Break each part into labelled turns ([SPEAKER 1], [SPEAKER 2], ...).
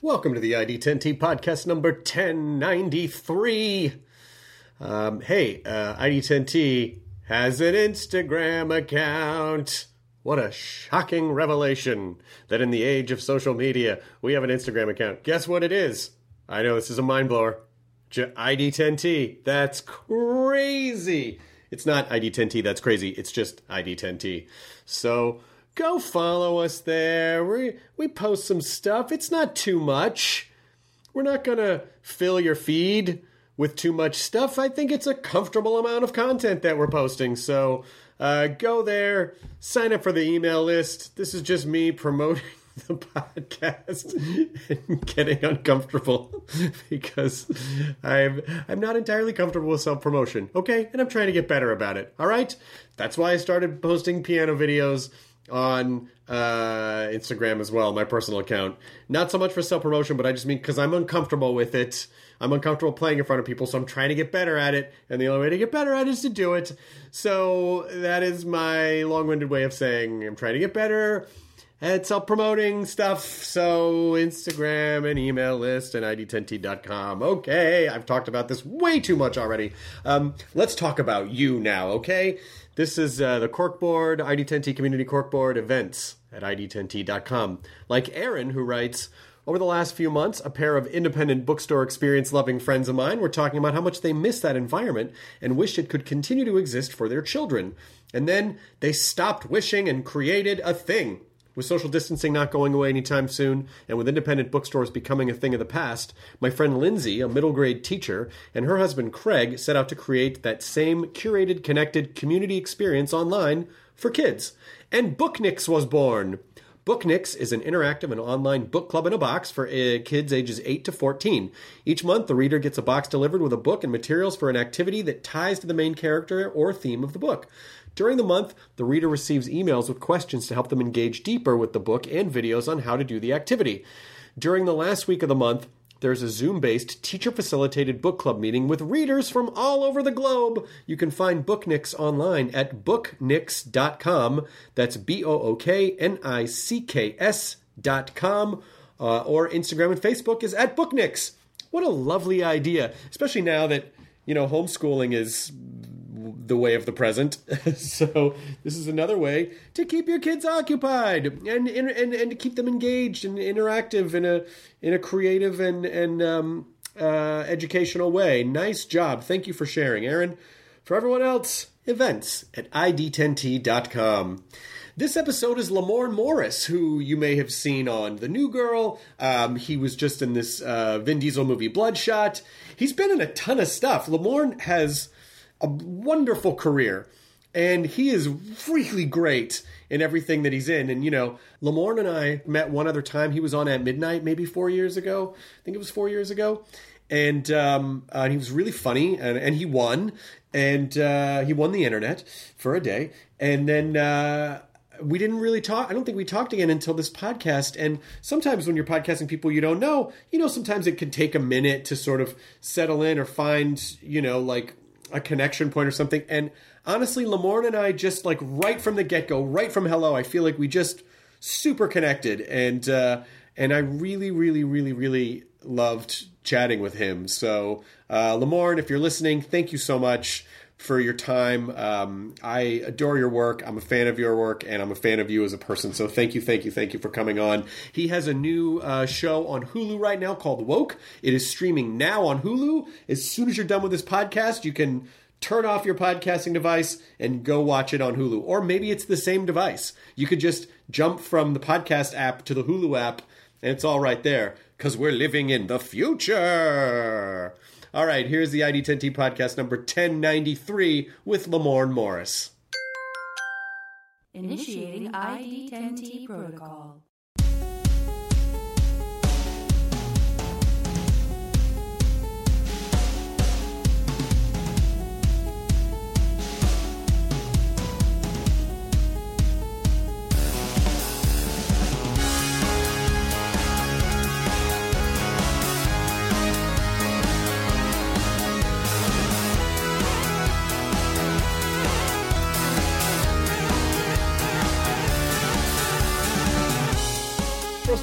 [SPEAKER 1] Welcome to the ID10T podcast number 1093. ID10T has an Instagram account. What a shocking revelation that in the age of social media, we have an Instagram account. Guess what it is? I know this is a mind blower. ID10T. That's crazy. It's not ID10T, that's crazy. It's just ID10T. So go follow us there. We post some stuff. It's not too much. We're not going to fill your feed with too much stuff. I think it's a comfortable amount of content that we're posting. So go there, sign up for the email list. This is just me promoting the podcast and getting uncomfortable because I'm not entirely comfortable with self-promotion. Okay? And I'm trying to get better about it. All right? That's why I started posting piano videos on Instagram as well, my personal account. Not so much for self-promotion, but I just mean because I'm uncomfortable with it. I'm uncomfortable playing in front of people, so I'm trying to get better at it, and the only way to get better at it is to do it. So that is my long-winded way of saying I'm trying to get better at self-promoting stuff. So Instagram and email list and ID10T.com. Okay, I've talked about this way too much already. Let's talk about you now, okay? This is the Corkboard, ID10T Community Corkboard events at ID10T.com. Like Aaron, who writes, over the last few months, a pair of independent bookstore experience-loving friends of mine were talking about how much they miss that environment and wish it could continue to exist for their children. And then they stopped wishing and created a thing. With social distancing not going away anytime soon, and with independent bookstores becoming a thing of the past, my friend Lindsay, a middle grade teacher, and her husband Craig set out to create that same curated, connected community experience online for kids. And Booknix was born. Booknix is an interactive and online book club in a box for kids ages 8 to 14. Each month, the reader gets a box delivered with a book and materials for an activity that ties to the main character or theme of the book. During the month, the reader receives emails with questions to help them engage deeper with the book and videos on how to do the activity. During the last week of the month, there's a Zoom-based teacher-facilitated book club meeting with readers from all over the globe. You can find Booknix online at booknix.com. That's BOOKNICKS.com. Or Instagram and Facebook is at Booknix. What a lovely idea, especially now that, homeschooling is the way of the present. So this is another way to keep your kids occupied and to keep them engaged and interactive in a creative and educational way. Nice job. Thank you for sharing, Aaron. For everyone else, events at ID10T.com. This episode is Lamorne Morris, who you may have seen on The New Girl. He was just in this Vin Diesel movie Bloodshot. He's been in a ton of stuff. Lamorne has a wonderful career, and he is really great in everything that he's in. And, Lamorne and I met one other time. He was on At Midnight maybe 4 years ago. I think it was 4 years ago. And he was really funny, and he won. And he won the internet for a day. And then we didn't really talk. I don't think we talked again until this podcast. And sometimes when you're podcasting people you don't know, sometimes it can take a minute to sort of settle in or find, like a connection point or something. And honestly, Lamorne and I just right from the get-go, right from hello, I feel like we just super connected. And I really, really, really, really loved chatting with him. So Lamorne, if you're listening, thank you so much for your time. I adore your work. I'm a fan of your work, and I'm a fan of you as a person. So thank you for coming on. He has a new show on Hulu right now called Woke. It is streaming now on Hulu. As soon as you're done with this podcast, you can turn off your podcasting device and go watch it on Hulu. Or maybe it's the same device. You could just jump from the podcast app to the Hulu app, and it's all right there, because we're living in the future. All right, here's the ID10T podcast number 1093 with Lamorne Morris.
[SPEAKER 2] Initiating ID10T protocol.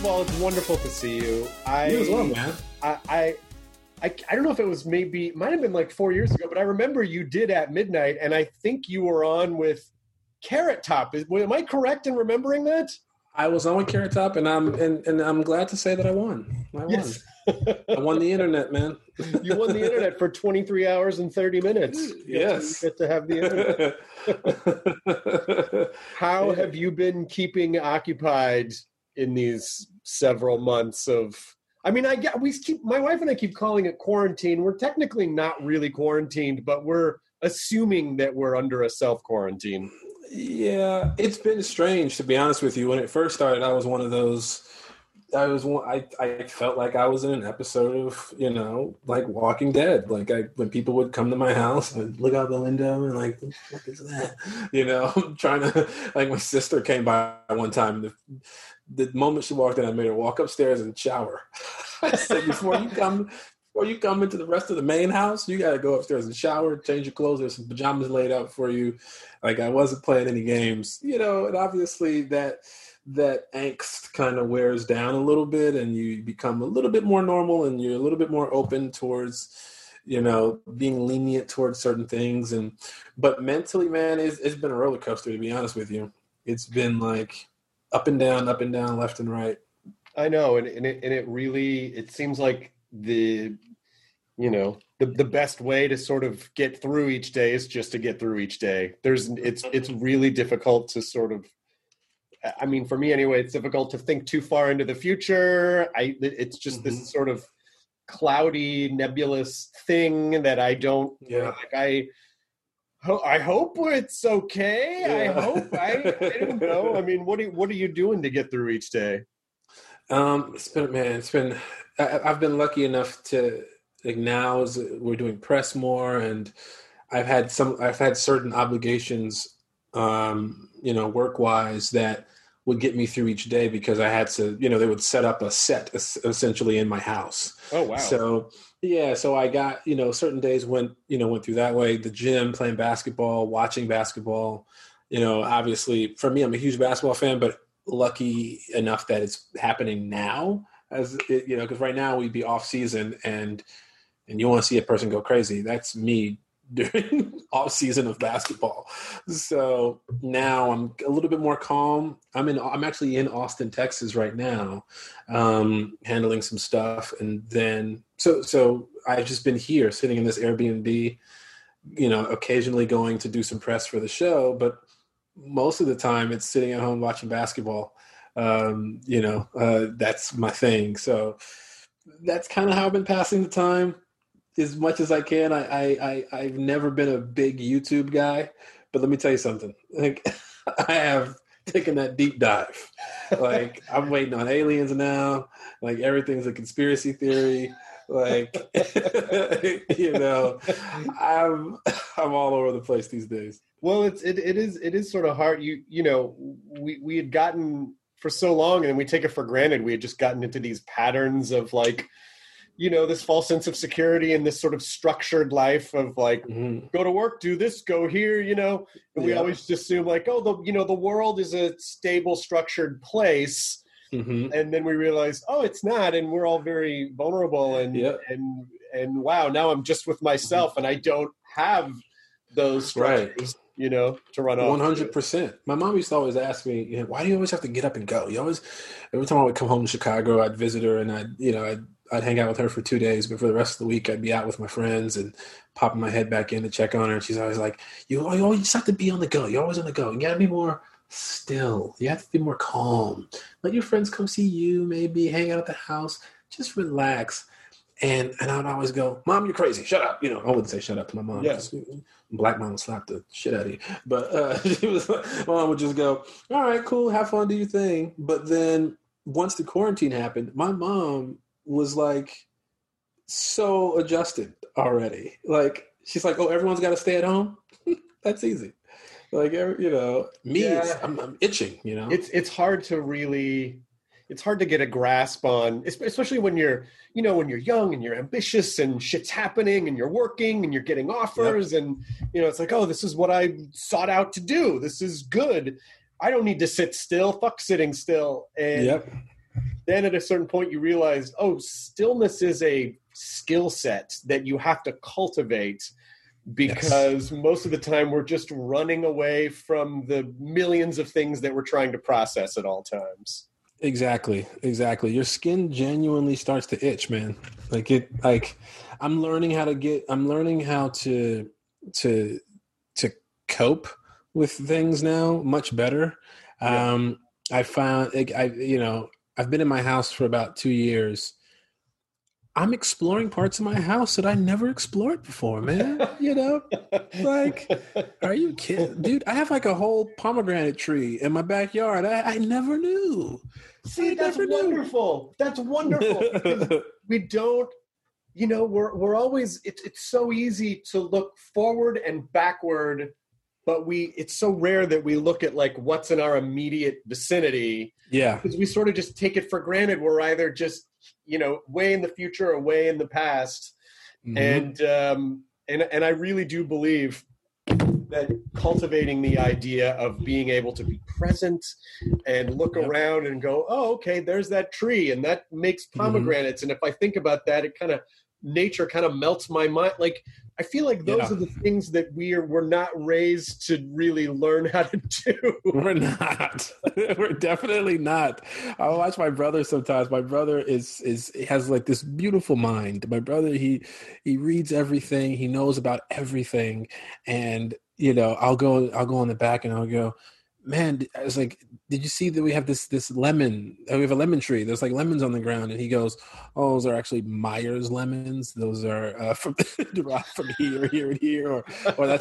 [SPEAKER 1] all, it's wonderful to see you.
[SPEAKER 3] You as well, man.
[SPEAKER 1] I don't know if it was it might have been like 4 years ago, but I remember you did At Midnight, and I think you were on with Carrot Top. Am I correct in remembering that?
[SPEAKER 3] I was on with Carrot Top, and I'm glad to say that I won.
[SPEAKER 1] Yes.
[SPEAKER 3] I won the internet, man.
[SPEAKER 1] You won the internet for 23 hours and 30 minutes.
[SPEAKER 3] Yes.
[SPEAKER 1] You get to have the internet. How have you been keeping occupied in these several months of... I mean, my wife and I keep calling it quarantine. We're technically not really quarantined, but we're assuming that we're under a self-quarantine.
[SPEAKER 3] Yeah, it's been strange, to be honest with you. When it first started, I was one of those... I felt like I was in an episode of, like Walking Dead. Like when people would come to my house, I'd look out the window and like, what the fuck is that? Trying to, like my sister came by one time. The moment she walked in, I made her walk upstairs and shower. I said, before you come into the rest of the main house, you got to go upstairs and shower, change your clothes. There's some pajamas laid out for you. Like I wasn't playing any games, and obviously that angst kind of wears down a little bit, and you become a little bit more normal, and you're a little bit more open towards, being lenient towards certain things. But mentally, man, it's been a roller coaster, to be honest with you. It's been like up and down, left and right. I know.
[SPEAKER 1] And it really, it seems like the best way to sort of get through each day is just to get through each day. It's really difficult to sort of, I mean, for me anyway, it's difficult to think too far into the future. It's just this sort of cloudy, nebulous thing that I don't.
[SPEAKER 3] Yeah.
[SPEAKER 1] I hope it's okay. Yeah. I hope. I don't know. I mean, what are you doing to get through each day?
[SPEAKER 3] I've been lucky enough to, like, now as we're doing press more, and I've had certain obligations, work-wise, that would get me through each day because I had to, they would set up a set essentially in my house.
[SPEAKER 1] Oh, wow.
[SPEAKER 3] So, yeah, so I got, certain days went through that way. The gym, playing basketball, watching basketball, obviously for me, I'm a huge basketball fan, but lucky enough that it's happening now, because right now we'd be off season and you want to see a person go crazy. That's me during off season of basketball. So now I'm a little bit more calm. I'm actually in Austin, Texas right now, handling some stuff. And then, so I've just been here sitting in this Airbnb, occasionally going to do some press for the show, but most of the time it's sitting at home watching basketball. That's my thing. So that's kind of how I've been passing the time as much as I can. I've never been a big YouTube guy, but let me tell you something. Like, I have taken that deep dive. Like, I'm waiting on aliens now. Like, everything's a conspiracy theory. Like, I'm all over the place these days.
[SPEAKER 1] Well, it is sort of hard. We had gotten for so long, and we take it for granted. We had just gotten into these patterns of like, this false sense of security and this sort of structured life of like, go to work, do this, go here, and we always just assume like, oh, the world is a stable, structured place. Mm-hmm. And then we realize, oh, it's not. And we're all very vulnerable and wow, now I'm just with myself and I don't have those structures, to run off.
[SPEAKER 3] 100%. My mom used to always ask me, why do you always have to get up and go? Every time I would come home to Chicago, I'd visit her and I'd hang out with her for 2 days, but for the rest of the week, I'd be out with my friends and popping my head back in to check on her. And she's always like, you always have to be on the go. You're always on the go. You got to be more still. You have to be more calm. Let your friends come see you, maybe hang out at the house. Just relax. And I would always go, Mom, you're crazy. Shut up. I wouldn't say shut up to my mom.
[SPEAKER 1] Yeah.
[SPEAKER 3] Black mom would slap the shit out of you. But my mom would just go, all right, cool. Have fun. Do your thing. But then once the quarantine happened, my mom was like so adjusted already. Like, she's like, oh, everyone's got to stay at home. That's easy. Like, I'm itching,
[SPEAKER 1] It's hard to really, it's hard to get a grasp on, especially when you're young and you're ambitious and shit's happening and you're working and you're getting offers. Yep. And, it's like, oh, this is what I sought out to do. This is good. I don't need to sit still. Fuck sitting still. And then at a certain point you realize, oh, stillness is a skill set that you have to cultivate, because most of the time we're just running away from the millions of things that we're trying to process at all times.
[SPEAKER 3] Exactly. Your skin genuinely starts to itch, man. I'm learning how to cope with things now much better.
[SPEAKER 1] Yeah.
[SPEAKER 3] I found, I've been in my house for about 2 years. I'm exploring parts of my house that I never explored before, man. Are you kidding? Dude, I have like a whole pomegranate tree in my backyard. I never knew.
[SPEAKER 1] See, that's wonderful. That's wonderful. We don't, we're always, it's so easy to look forward and backward, but it's so rare that we look at like what's in our immediate vicinity.
[SPEAKER 3] Yeah.
[SPEAKER 1] Because we sort of just take it for granted. We're either just, way in the future or way in the past. Mm-hmm. And I really do believe that cultivating the idea of being able to be present and look around and go, oh, okay, there's that tree and that makes pomegranates. Mm-hmm. And if I think about that, nature kind of melts my mind. Like, I feel like those are the things that we're not raised to really learn how to do.
[SPEAKER 3] We're not. We're definitely not. I watch my brother sometimes. My brother has like this beautiful mind. My brother, he reads everything. He knows about everything. And, I'll go in the back and I'll go, man, I was like, did you see that we have this lemon? We have a lemon tree. There's like lemons on the ground. And he goes, oh, those are actually Myers lemons. Those are derived from here, and here, or that's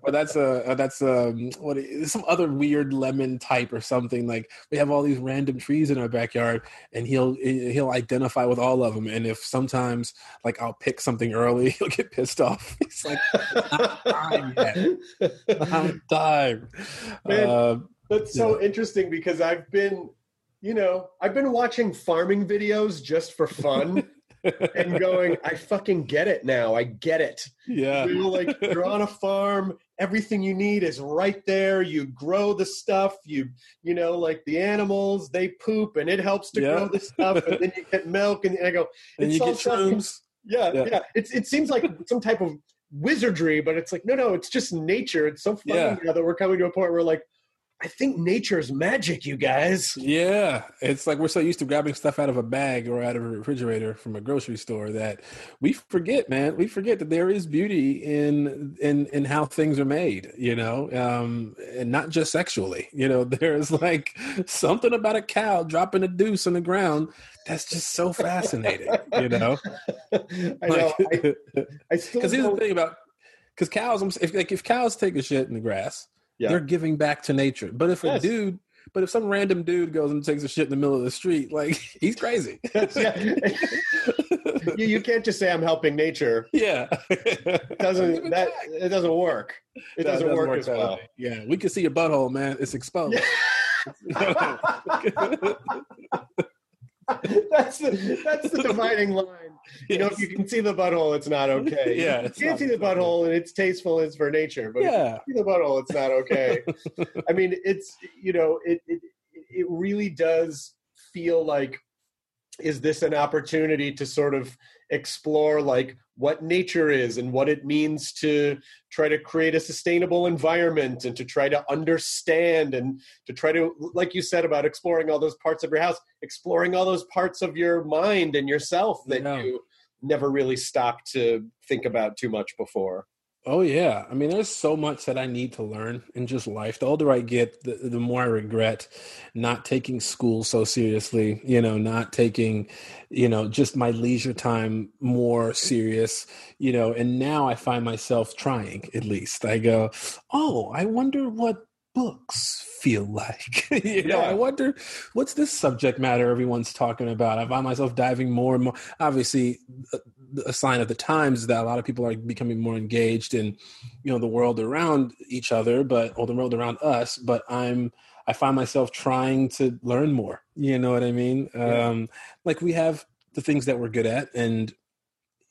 [SPEAKER 3] some other weird lemon type or something. Like, we have all these random trees in our backyard, and he'll identify with all of them. And if sometimes like I'll pick something early, he'll get pissed off. He's like, it's not time yet. It's not time.
[SPEAKER 1] Man. That's so interesting, because I've been watching farming videos just for fun and going, I fucking get it now. I get it.
[SPEAKER 3] Yeah.
[SPEAKER 1] Like, you're on a farm. Everything you need is right there. You grow the stuff. Like the animals, they poop and it helps to grow the stuff. And then you get milk and I go,
[SPEAKER 3] and you get shrooms.
[SPEAKER 1] Yeah. It seems like some type of wizardry, but it's like, no, it's just nature. It's so funny now that we're coming to a point where like, I think nature's magic, you guys.
[SPEAKER 3] Yeah. It's like we're so used to grabbing stuff out of a bag or out of a refrigerator from a grocery store that we forget, man. We forget that there is beauty in how things are made, and not just sexually. There's like something about a cow dropping a deuce on the ground that's just so fascinating,
[SPEAKER 1] I know. I still
[SPEAKER 3] because here's the thing about, because cows, if cows take a shit in the grass, they're giving back to nature. But if if some random dude goes and takes a shit in the middle of the street, like, he's crazy.
[SPEAKER 1] You can't just say I'm helping nature.
[SPEAKER 3] Yeah.
[SPEAKER 1] It doesn't work. It doesn't work as well.
[SPEAKER 3] Yeah. We can see your butthole, man. It's exposed.
[SPEAKER 1] That's the dividing line. If you can see the butthole, it's not okay.
[SPEAKER 3] Yeah,
[SPEAKER 1] you can't see the butthole, and it's tasteful, and it's for nature. But if you see the butthole, it's not okay. I mean, it's it really does feel like, is this an opportunity to sort of explore like what nature is and what it means to try to create a sustainable environment, and to try to understand, and to try to, like you said about exploring all those parts of your house, exploring all those parts of your mind and yourself that you never really stopped to think about too much before.
[SPEAKER 3] Oh, yeah. I mean, there's so much that I need to learn in just life. The older I get, the more I regret not taking school so seriously, not taking, just my leisure time more serious, and now I find myself trying, at least. I go, oh, I wonder what books feel like. I wonder, what's this subject matter everyone's talking about? I find myself diving more and more. Obviously, a sign of the times is that a lot of people are becoming more engaged in, the world around each other, or the world around us. But I find myself trying to learn more. You know what I mean? Yeah. Like, we have the things that we're good at, and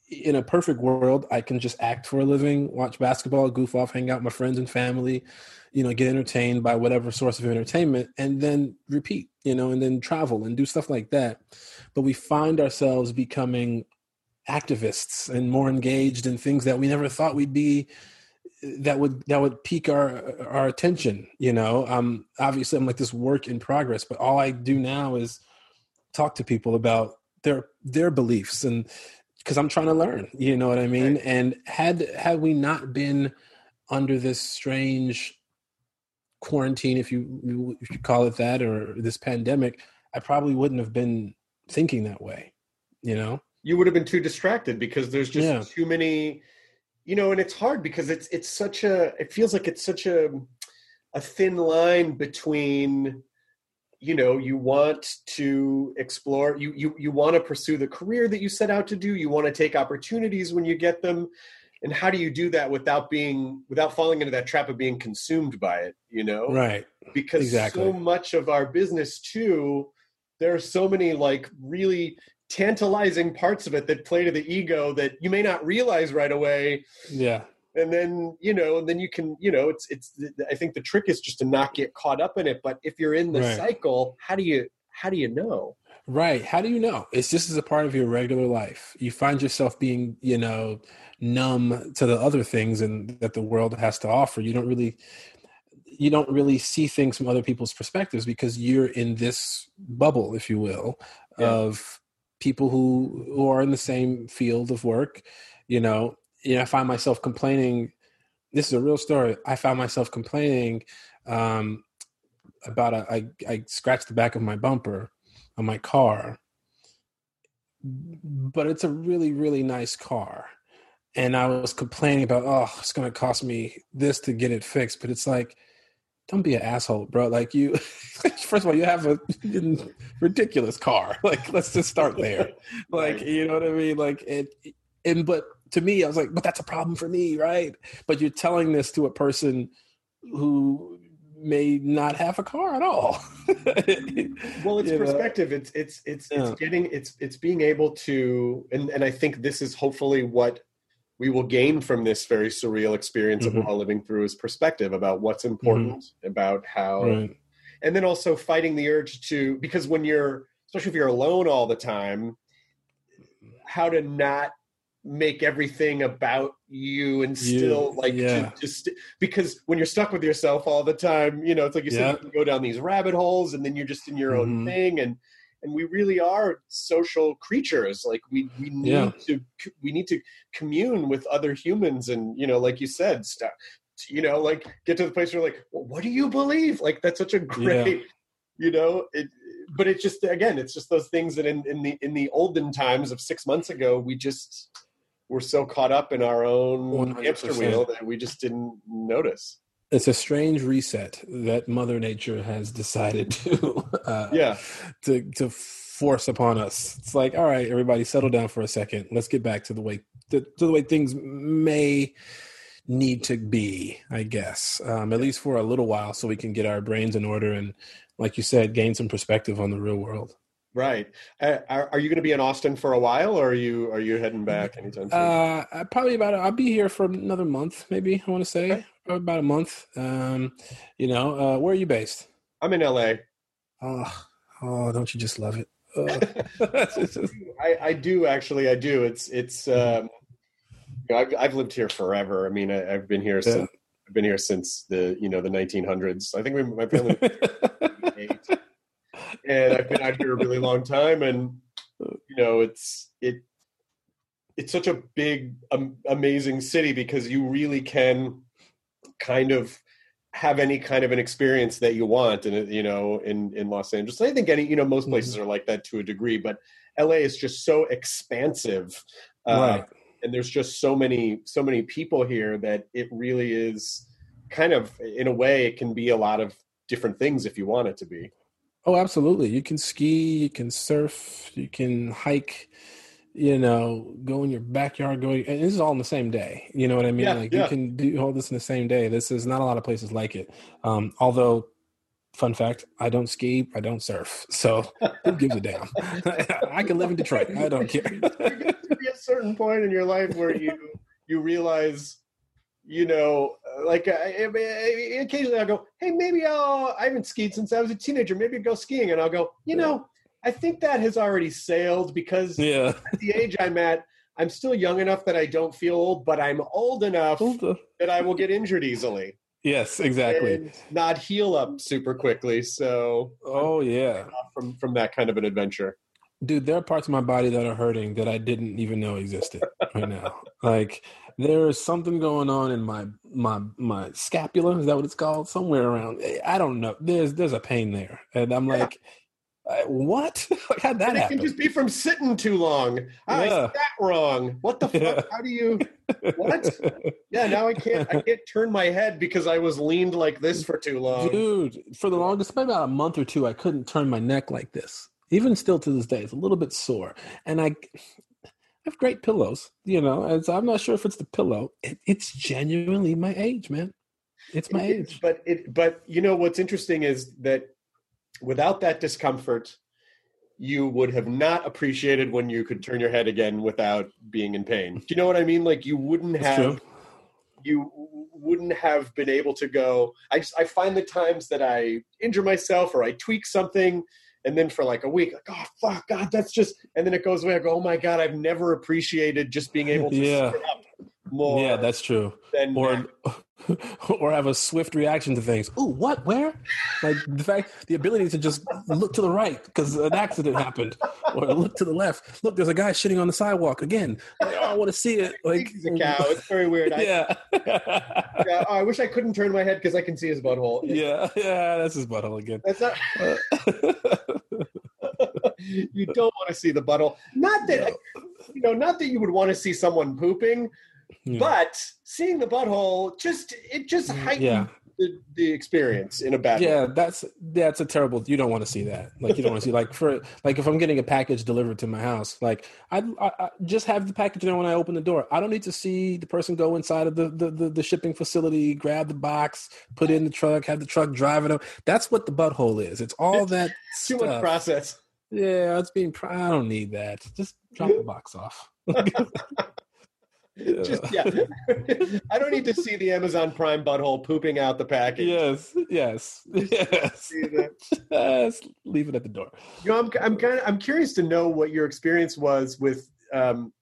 [SPEAKER 3] in a perfect world, I can just act for a living, watch basketball, goof off, hang out with my friends and family, get entertained by whatever source of entertainment, and then repeat, and then travel and do stuff like that. But we find ourselves becoming activists and more engaged in things that we never thought we'd be, that would pique our attention. Obviously I'm like this work in progress, but all I do now is talk to people about their beliefs, and because I'm trying to learn, you know what I mean? Right. And had we not been under this strange quarantine, if you call it that, or this pandemic, I probably wouldn't have been thinking that way,
[SPEAKER 1] You would have been too distracted because there's just too many, and it's hard because it feels like it's such a thin line between, you want to explore, you want to pursue the career that you set out to do. You want to take opportunities when you get them. And how do you do that without falling into that trap of being consumed by it,
[SPEAKER 3] Right.
[SPEAKER 1] Because so much of our business too, there are so many like really tantalizing parts of it that play to the ego that you may not realize right away.
[SPEAKER 3] Yeah.
[SPEAKER 1] And then, you can, I think the trick is just to not get caught up in it. But if you're in the cycle, how do you know?
[SPEAKER 3] Right. How do you know? It's just as a part of your regular life. You find yourself being, numb to the other things and that the world has to offer. You don't really see things from other people's perspectives because you're in this bubble, if you will, of people who are in the same field of work. I find myself complaining. This is a real story. I found myself complaining about I scratched the back of my bumper on my car, but it's a really, really nice car. And I was complaining about, it's going to cost me this to get it fixed. But it's like, don't be an asshole, bro. Like you, first of all, you have a ridiculous car. Like, let's just start there. Like, you know what I mean? Like, but to me, I was like, but that's a problem for me, right? But you're telling this to a person who may not have a car at all.
[SPEAKER 1] Well, it's perspective. It's being able to, and I think this is hopefully what we will gain from this very surreal experience of all living through is perspective about what's important, about how, and then also fighting the urge to, because when especially if you're alone all the time, how to not make everything about you and still to just, because when you're stuck with yourself all the time, it's like you said, you can go down these rabbit holes and then you're just in your own thing. And we really are social creatures. Like we need to commune with other humans. And, like you said, stuff, like get to the place where like, well, what do you believe? Like, that's such a great, but it's just, again, it's just those things that in the olden times of 6 months ago, we're so caught up in our own 100%. Hamster wheel that we just didn't notice.
[SPEAKER 3] It's a strange reset that Mother Nature has decided to force upon us. It's like, all right, everybody, settle down for a second. Let's get back to the way things may need to be, I guess, at least for a little while, so we can get our brains in order and, like you said, gain some perspective on the real world.
[SPEAKER 1] Right. Are you going to be in Austin for a while, or are you heading back anytime soon?
[SPEAKER 3] Probably I'll be here for another month, maybe. I want to say. Okay. About a month. Where are you based?
[SPEAKER 1] I'm in LA.
[SPEAKER 3] Oh, don't you just love it?
[SPEAKER 1] I do, actually. I do. It's I've lived here forever. I mean, I've been here since the the 1900s. I think my family was here and I've been out here a really long time, and it's such a big, amazing city because you really can kind of have any kind of an experience that you want, and in Los Angeles, I think most places are like that to a degree, but LA is just so expansive, right? And there's just so many people here that it really is kind of, in a way, it can be a lot of different things if you want it to be.
[SPEAKER 3] Oh, absolutely. You can ski, you can surf, you can hike, go in your backyard, and this is all in the same day. You know what I mean? You can do all this in the same day. This is not a lot of places like it. Although, fun fact, I don't ski, I don't surf. So who gives a damn? I can live in Detroit. I don't care.
[SPEAKER 1] You're going to be a certain point in your life where you realize, occasionally I'll go, hey, maybe I haven't skied since I was a teenager. Maybe I'll go skiing. And I'll go, I think that has already sailed because at the age I'm at, I'm still young enough that I don't feel old, but I'm old enough that I will get injured easily.
[SPEAKER 3] Yes, exactly.
[SPEAKER 1] And not heal up super quickly. So, from that kind of an adventure.
[SPEAKER 3] Dude, there are parts of my body that are hurting that I didn't even know existed right now. Like, there is something going on in my scapula. Is that what it's called? Somewhere around. I don't know. There's a pain there, and I'm like, what? Like, how'd that happen?
[SPEAKER 1] It can just be from sitting too long. I sat wrong. What the fuck? How do you? What? Yeah, now I can't turn my head because I was leaned like this for too long.
[SPEAKER 3] Dude, for the longest, maybe about a month or two, I couldn't turn my neck like this. Even still to this day, it's a little bit sore. And I have great pillows, and so I'm not sure if it's the pillow. It's genuinely my age, man. It's my age.
[SPEAKER 1] But what's interesting is that without that discomfort, you would have not appreciated when you could turn your head again without being in pain. Do you know what I mean? Like, you wouldn't have been able to go. I find the times that I injure myself or I tweak something, and then for like a week, like, oh, fuck, God, that's just, and then it goes away. I go, oh my God, I've never appreciated just being able to sit up more.
[SPEAKER 3] Yeah, that's true. Or have a swift reaction to things. Ooh, what? Where? Like the ability to just look to the right because an accident happened, or look to the left. Look, there's a guy shitting on the sidewalk again. Like, I want to see it. Like,
[SPEAKER 1] he's a cow. It's very weird. I wish I couldn't turn my head because I can see his butthole.
[SPEAKER 3] Yeah, that's his butthole again.
[SPEAKER 1] That's not. You don't want to see the butthole. Not that not that you would want to see someone pooping. Yeah. But seeing the butthole just heightens the experience in a bad way.
[SPEAKER 3] Yeah, that's a terrible. You don't want to see that. Like, you don't want to see if I'm getting a package delivered to my house, like I just have the package there when I open the door. I don't need to see the person go inside of the shipping facility, grab the box, put it in the truck, have the truck drive it up. That's what the butthole is. It's all that
[SPEAKER 1] too much process.
[SPEAKER 3] Yeah, I don't need that. Just drop the box off.
[SPEAKER 1] I don't need to see the Amazon Prime butthole pooping out the package.
[SPEAKER 3] Yes. Just leave it at the door.
[SPEAKER 1] I'm curious to know what your experience was with how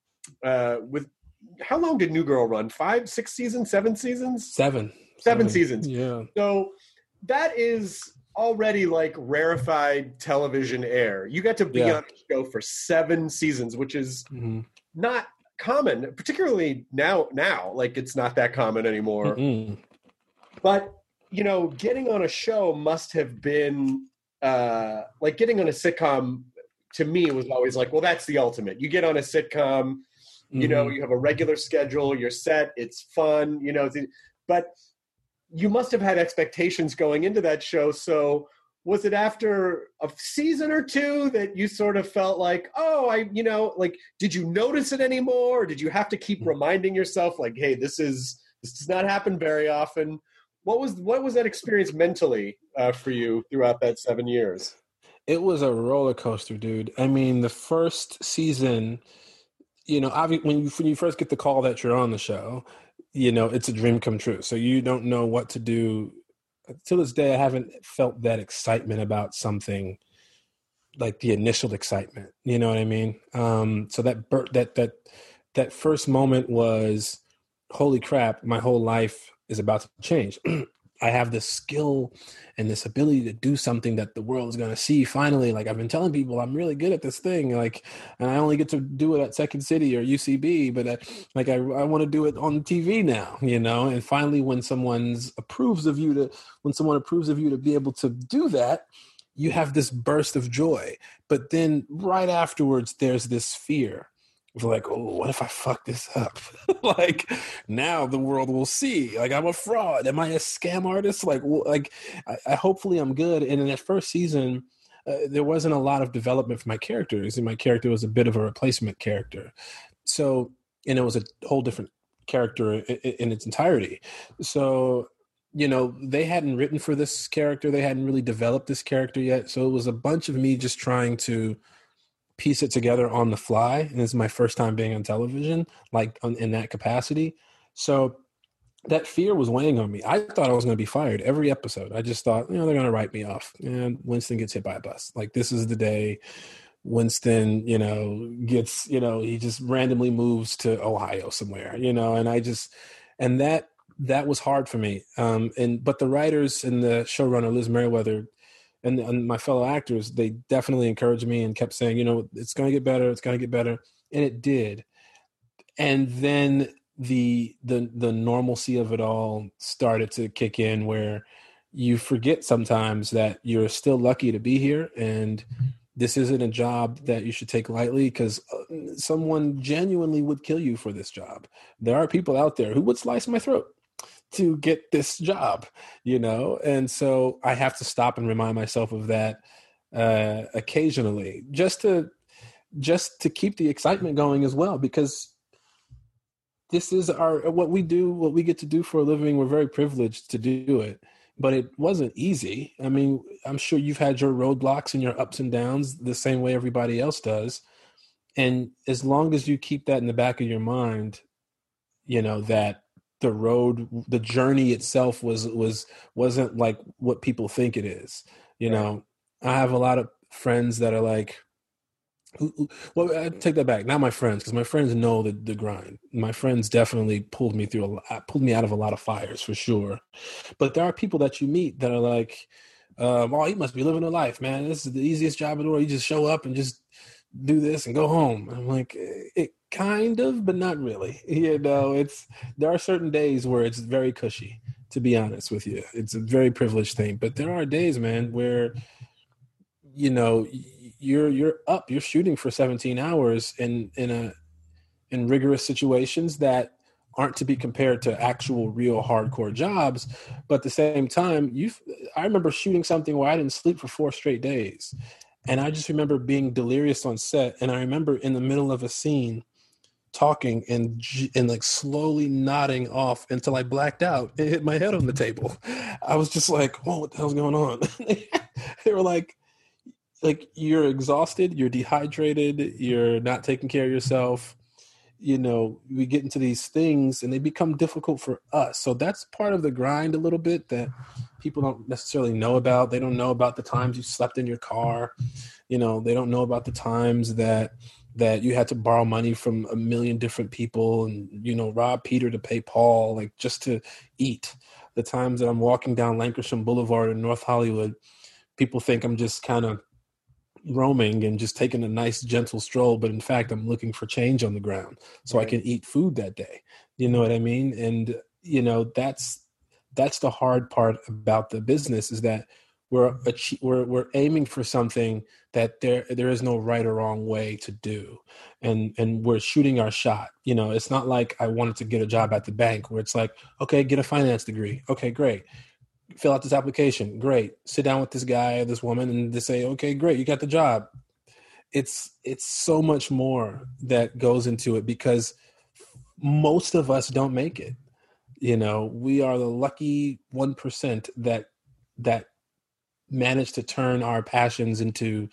[SPEAKER 1] long did New Girl run? 5, 6 seasons, 7 seasons?
[SPEAKER 3] 7
[SPEAKER 1] seasons.
[SPEAKER 3] Yeah.
[SPEAKER 1] So that is already like rarefied television air. You got to be on a show for 7 seasons, which is not common, particularly now like it's not that common anymore. But getting on a show must have been like getting on a sitcom. To me, was always like, well, that's the ultimate. You get on a sitcom, you have a regular schedule, you're set, it's fun, but you must have had expectations going into that show. So was it after a season or two that you sort of felt like, did you notice it anymore? Or did you have to keep reminding yourself like, hey, this does not happen very often? What was that experience mentally for you throughout that 7 years?
[SPEAKER 3] It was a roller coaster, dude. I mean, the first season, when you first get the call that you're on the show, it's a dream come true. So you don't know what to do. To this day, I haven't felt that excitement about something like the initial excitement. You know what I mean? So that first moment was, holy crap, my whole life is about to change. I have this skill and this ability to do something that the world is going to see finally. Like, I've been telling people I'm really good at this thing, like, and I only get to do it at Second City or UCB, but I want to do it on TV now, and finally when someone approves of you to be able to do that, you have this burst of joy. But then right afterwards, there's this fear. Like, oh, what if I fuck this up? Like, now the world will see. Like, I'm a fraud. Am I a scam artist? I hopefully I'm good. And in that first season, there wasn't a lot of development for my characters, and my character was a bit of a replacement character. So, and it was a whole different character in its entirety. So, they hadn't written for this character. They hadn't really developed this character yet. So it was a bunch of me just trying to piece it together on the fly. And this is my first time being on television, like in that capacity. So that fear was weighing on me. I thought I was going to be fired every episode. I just thought, they're going to write me off. And Winston gets hit by a bus. Like, this is the day Winston, gets, he just randomly moves to Ohio somewhere, and that was hard for me. But the writers and the showrunner, Liz Meriwether, and my fellow actors, they definitely encouraged me and kept saying, it's going to get better. It's going to get better. And it did. And then the normalcy of it all started to kick in, where you forget sometimes that you're still lucky to be here. And this isn't a job that you should take lightly, because someone genuinely would kill you for this job. There are people out there who would slice my throat to get this job, and so I have to stop and remind myself of that occasionally, just to keep the excitement going as well, because this is what we do, what we get to do for a living. We're very privileged to do it, but it wasn't easy. I mean, I'm sure you've had your roadblocks and your ups and downs the same way everybody else does. And as long as you keep that in the back of your mind, that the journey itself wasn't like what people think it is. I have a lot of friends that are like, well, I take that back. Not my friends, because my friends know the grind. My friends definitely pulled me out of a lot of fires, for sure. But there are people that you meet that are like, oh, you must be living a life, man. This is the easiest job in the world. You just show up and just do this and go home. I'm like, it kind of, but not really. There are certain days where it's very cushy, to be honest with you. It's a very privileged thing. But there are days, man, where, you're up, you're shooting for 17 hours in rigorous situations that aren't to be compared to actual real hardcore jobs. But at the same time, I remember shooting something where I didn't sleep for 4 straight days. And I just remember being delirious on set. And I remember in the middle of a scene talking and like slowly nodding off until I blacked out and hit my head on the table. I was just like, "Whoa, what the hell's going on?" They were like, you're exhausted, you're dehydrated, you're not taking care of yourself. We get into these things and they become difficult for us. So that's part of the grind a little bit that people don't necessarily know about. They don't know about the times you slept in your car. They don't know about the times that you had to borrow money from a million different people and, rob Peter to pay Paul, like just to eat. The times that I'm walking down Lankershim Boulevard in North Hollywood, people think I'm just kind of roaming and just taking a nice gentle stroll, but in fact I'm looking for change on the ground so I can eat food that day. You know what I mean? And that's the hard part about the business, is that we're aiming for something that there is no right or wrong way to do, and we're shooting our shot. It's not like I wanted to get a job at the bank where it's like, okay, get a finance degree, okay, great, fill out this application, great, sit down with this guy or this woman and they say, okay, great, you got the job. It's so much more that goes into it, because most of us don't make it. We are the lucky 1% that manage to turn our passions into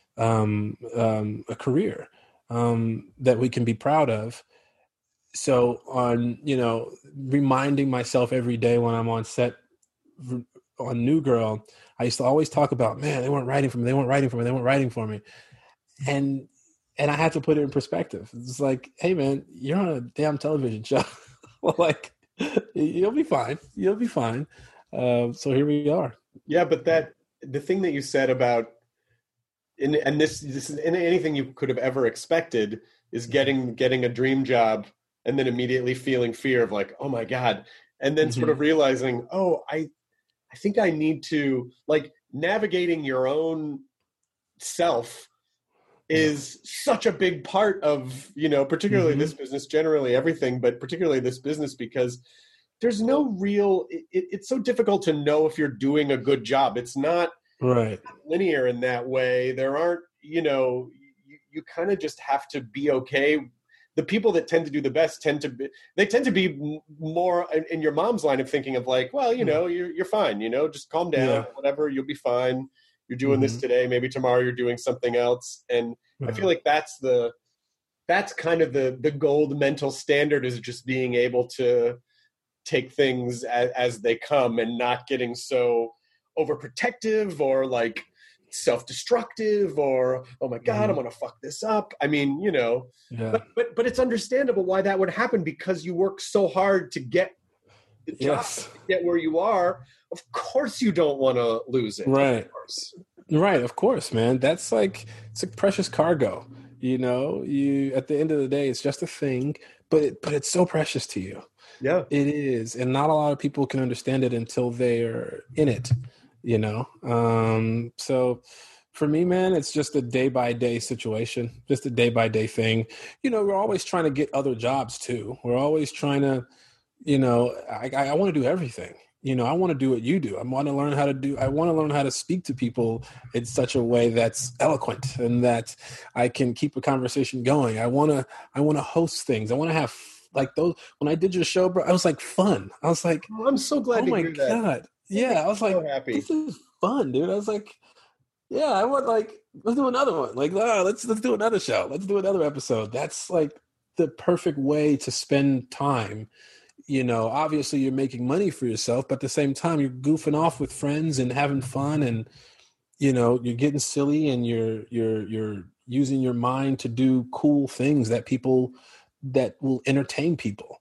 [SPEAKER 3] a career that we can be proud of. So reminding myself every day when I'm on set on New Girl, I used to always talk about, man, they weren't writing for me. And I had to put it in perspective. It's like, hey man, you're on a damn television show. Like, you'll be fine. So here we are.
[SPEAKER 1] Yeah, but the thing that you said about, and this is anything you could have ever expected, is getting a dream job and then immediately feeling fear of like, oh my God. And then sort of realizing, oh, I think I need to, like, navigating your own self is such a big part of, particularly this business, generally everything, but particularly this business, because there's no real, it's so difficult to know if you're doing a good job. It's not linear in that way. There aren't, you kind of just have to be okay. The people that tend to do the best tend to be more in your mom's line of thinking of like, well, you're fine, just calm down, whatever, you'll be fine. You're doing this today. Maybe tomorrow you're doing something else. And I feel like that's kind of the gold mental standard, is just being able to take things as they come and not getting so overprotective or like self-destructive or, oh my God, I'm going to fuck this up. I mean, but it's understandable why that would happen, because you work so hard to get the job, to get where you are. Of course you don't want to lose it.
[SPEAKER 3] Right. Right. Of course, man. That's like, it's like precious cargo. You at the end of the day, it's just a thing, but it's so precious to you.
[SPEAKER 1] Yeah,
[SPEAKER 3] it is. And not a lot of people can understand it until they're in it, So for me, man, it's just a day by day situation, just a day by day thing. We're always trying to get other jobs too. We're always trying to, I want to do everything. I want to do what you do. I want to learn how to speak to people in such a way that's eloquent and that I can keep a conversation going. I want to host things. I want to have like those. When I did your show, bro, I was like fun. I was like,
[SPEAKER 1] I'm so glad to hear that.
[SPEAKER 3] Oh my God. Yeah. I was like,
[SPEAKER 1] happy.
[SPEAKER 3] This is fun, dude. I was like, yeah, I want let's do another one. Like, let's do another show. Let's do another episode. That's like the perfect way to spend time. Obviously you're making money for yourself, but at the same time you're goofing off with friends and having fun, and you're getting silly, and you're using your mind to do cool things that will entertain people.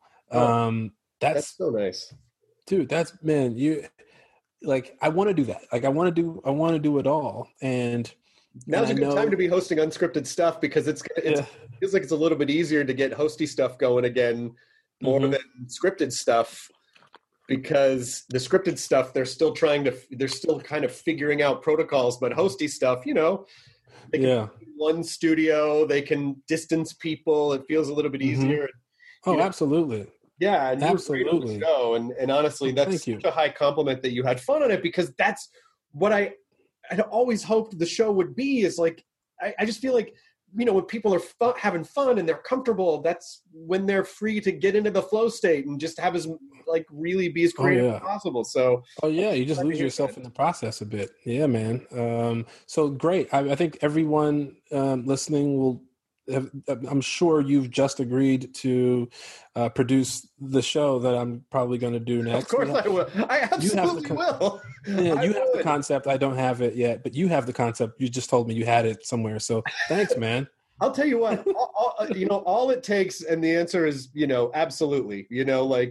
[SPEAKER 3] That's
[SPEAKER 1] so nice,
[SPEAKER 3] dude. That's, man, you like, I want to do that. Like I want to do it all. And
[SPEAKER 1] now's a good time to be hosting unscripted stuff, because it feels like it's a little bit easier to get hosty stuff going again, more than scripted stuff, because the scripted stuff, they're still kind of figuring out protocols, but hosty stuff, they can one studio, they can distance people. It feels a little bit easier.
[SPEAKER 3] Oh, absolutely.
[SPEAKER 1] Yeah. And
[SPEAKER 3] absolutely.
[SPEAKER 1] Show. And honestly, that's such a high compliment that you had fun on it, because that's what I'd always hoped the show would be, is like, I just feel like, when people are having fun and they're comfortable, that's when they're free to get into the flow state and just have really be as creative as possible. So,
[SPEAKER 3] you just lose yourself in the process a bit. Yeah, man. So great. I think everyone listening will I'm sure you've just agreed to produce the show that I'm probably going to do next.
[SPEAKER 1] Of course I will. I absolutely will.
[SPEAKER 3] Yeah, you have the concept. I don't have it yet, but you have the concept. You just told me you had it somewhere. So thanks, man.
[SPEAKER 1] I'll tell you what, all it takes, and the answer is, absolutely. We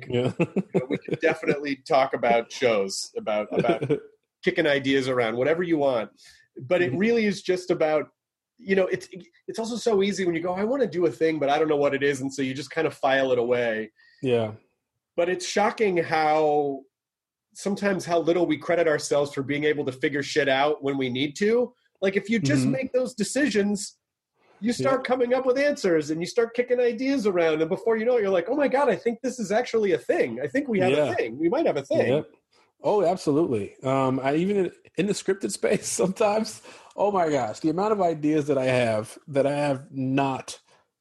[SPEAKER 1] could definitely talk about shows, about kicking ideas around, whatever you want. But it really is just about, it's also so easy when you go, I want to do a thing, but I don't know what it is. And so you just kind of file it away.
[SPEAKER 3] Yeah.
[SPEAKER 1] But it's shocking how little we credit ourselves for being able to figure shit out when we need to. Like, if you just make those decisions, you start coming up with answers and you start kicking ideas around. And before you know it, you're like, oh my God, I think this is actually a thing. I think we have a thing. We might have a thing.
[SPEAKER 3] Yeah. Oh, absolutely. I even in the scripted space sometimes, oh my gosh, the amount of ideas that I have not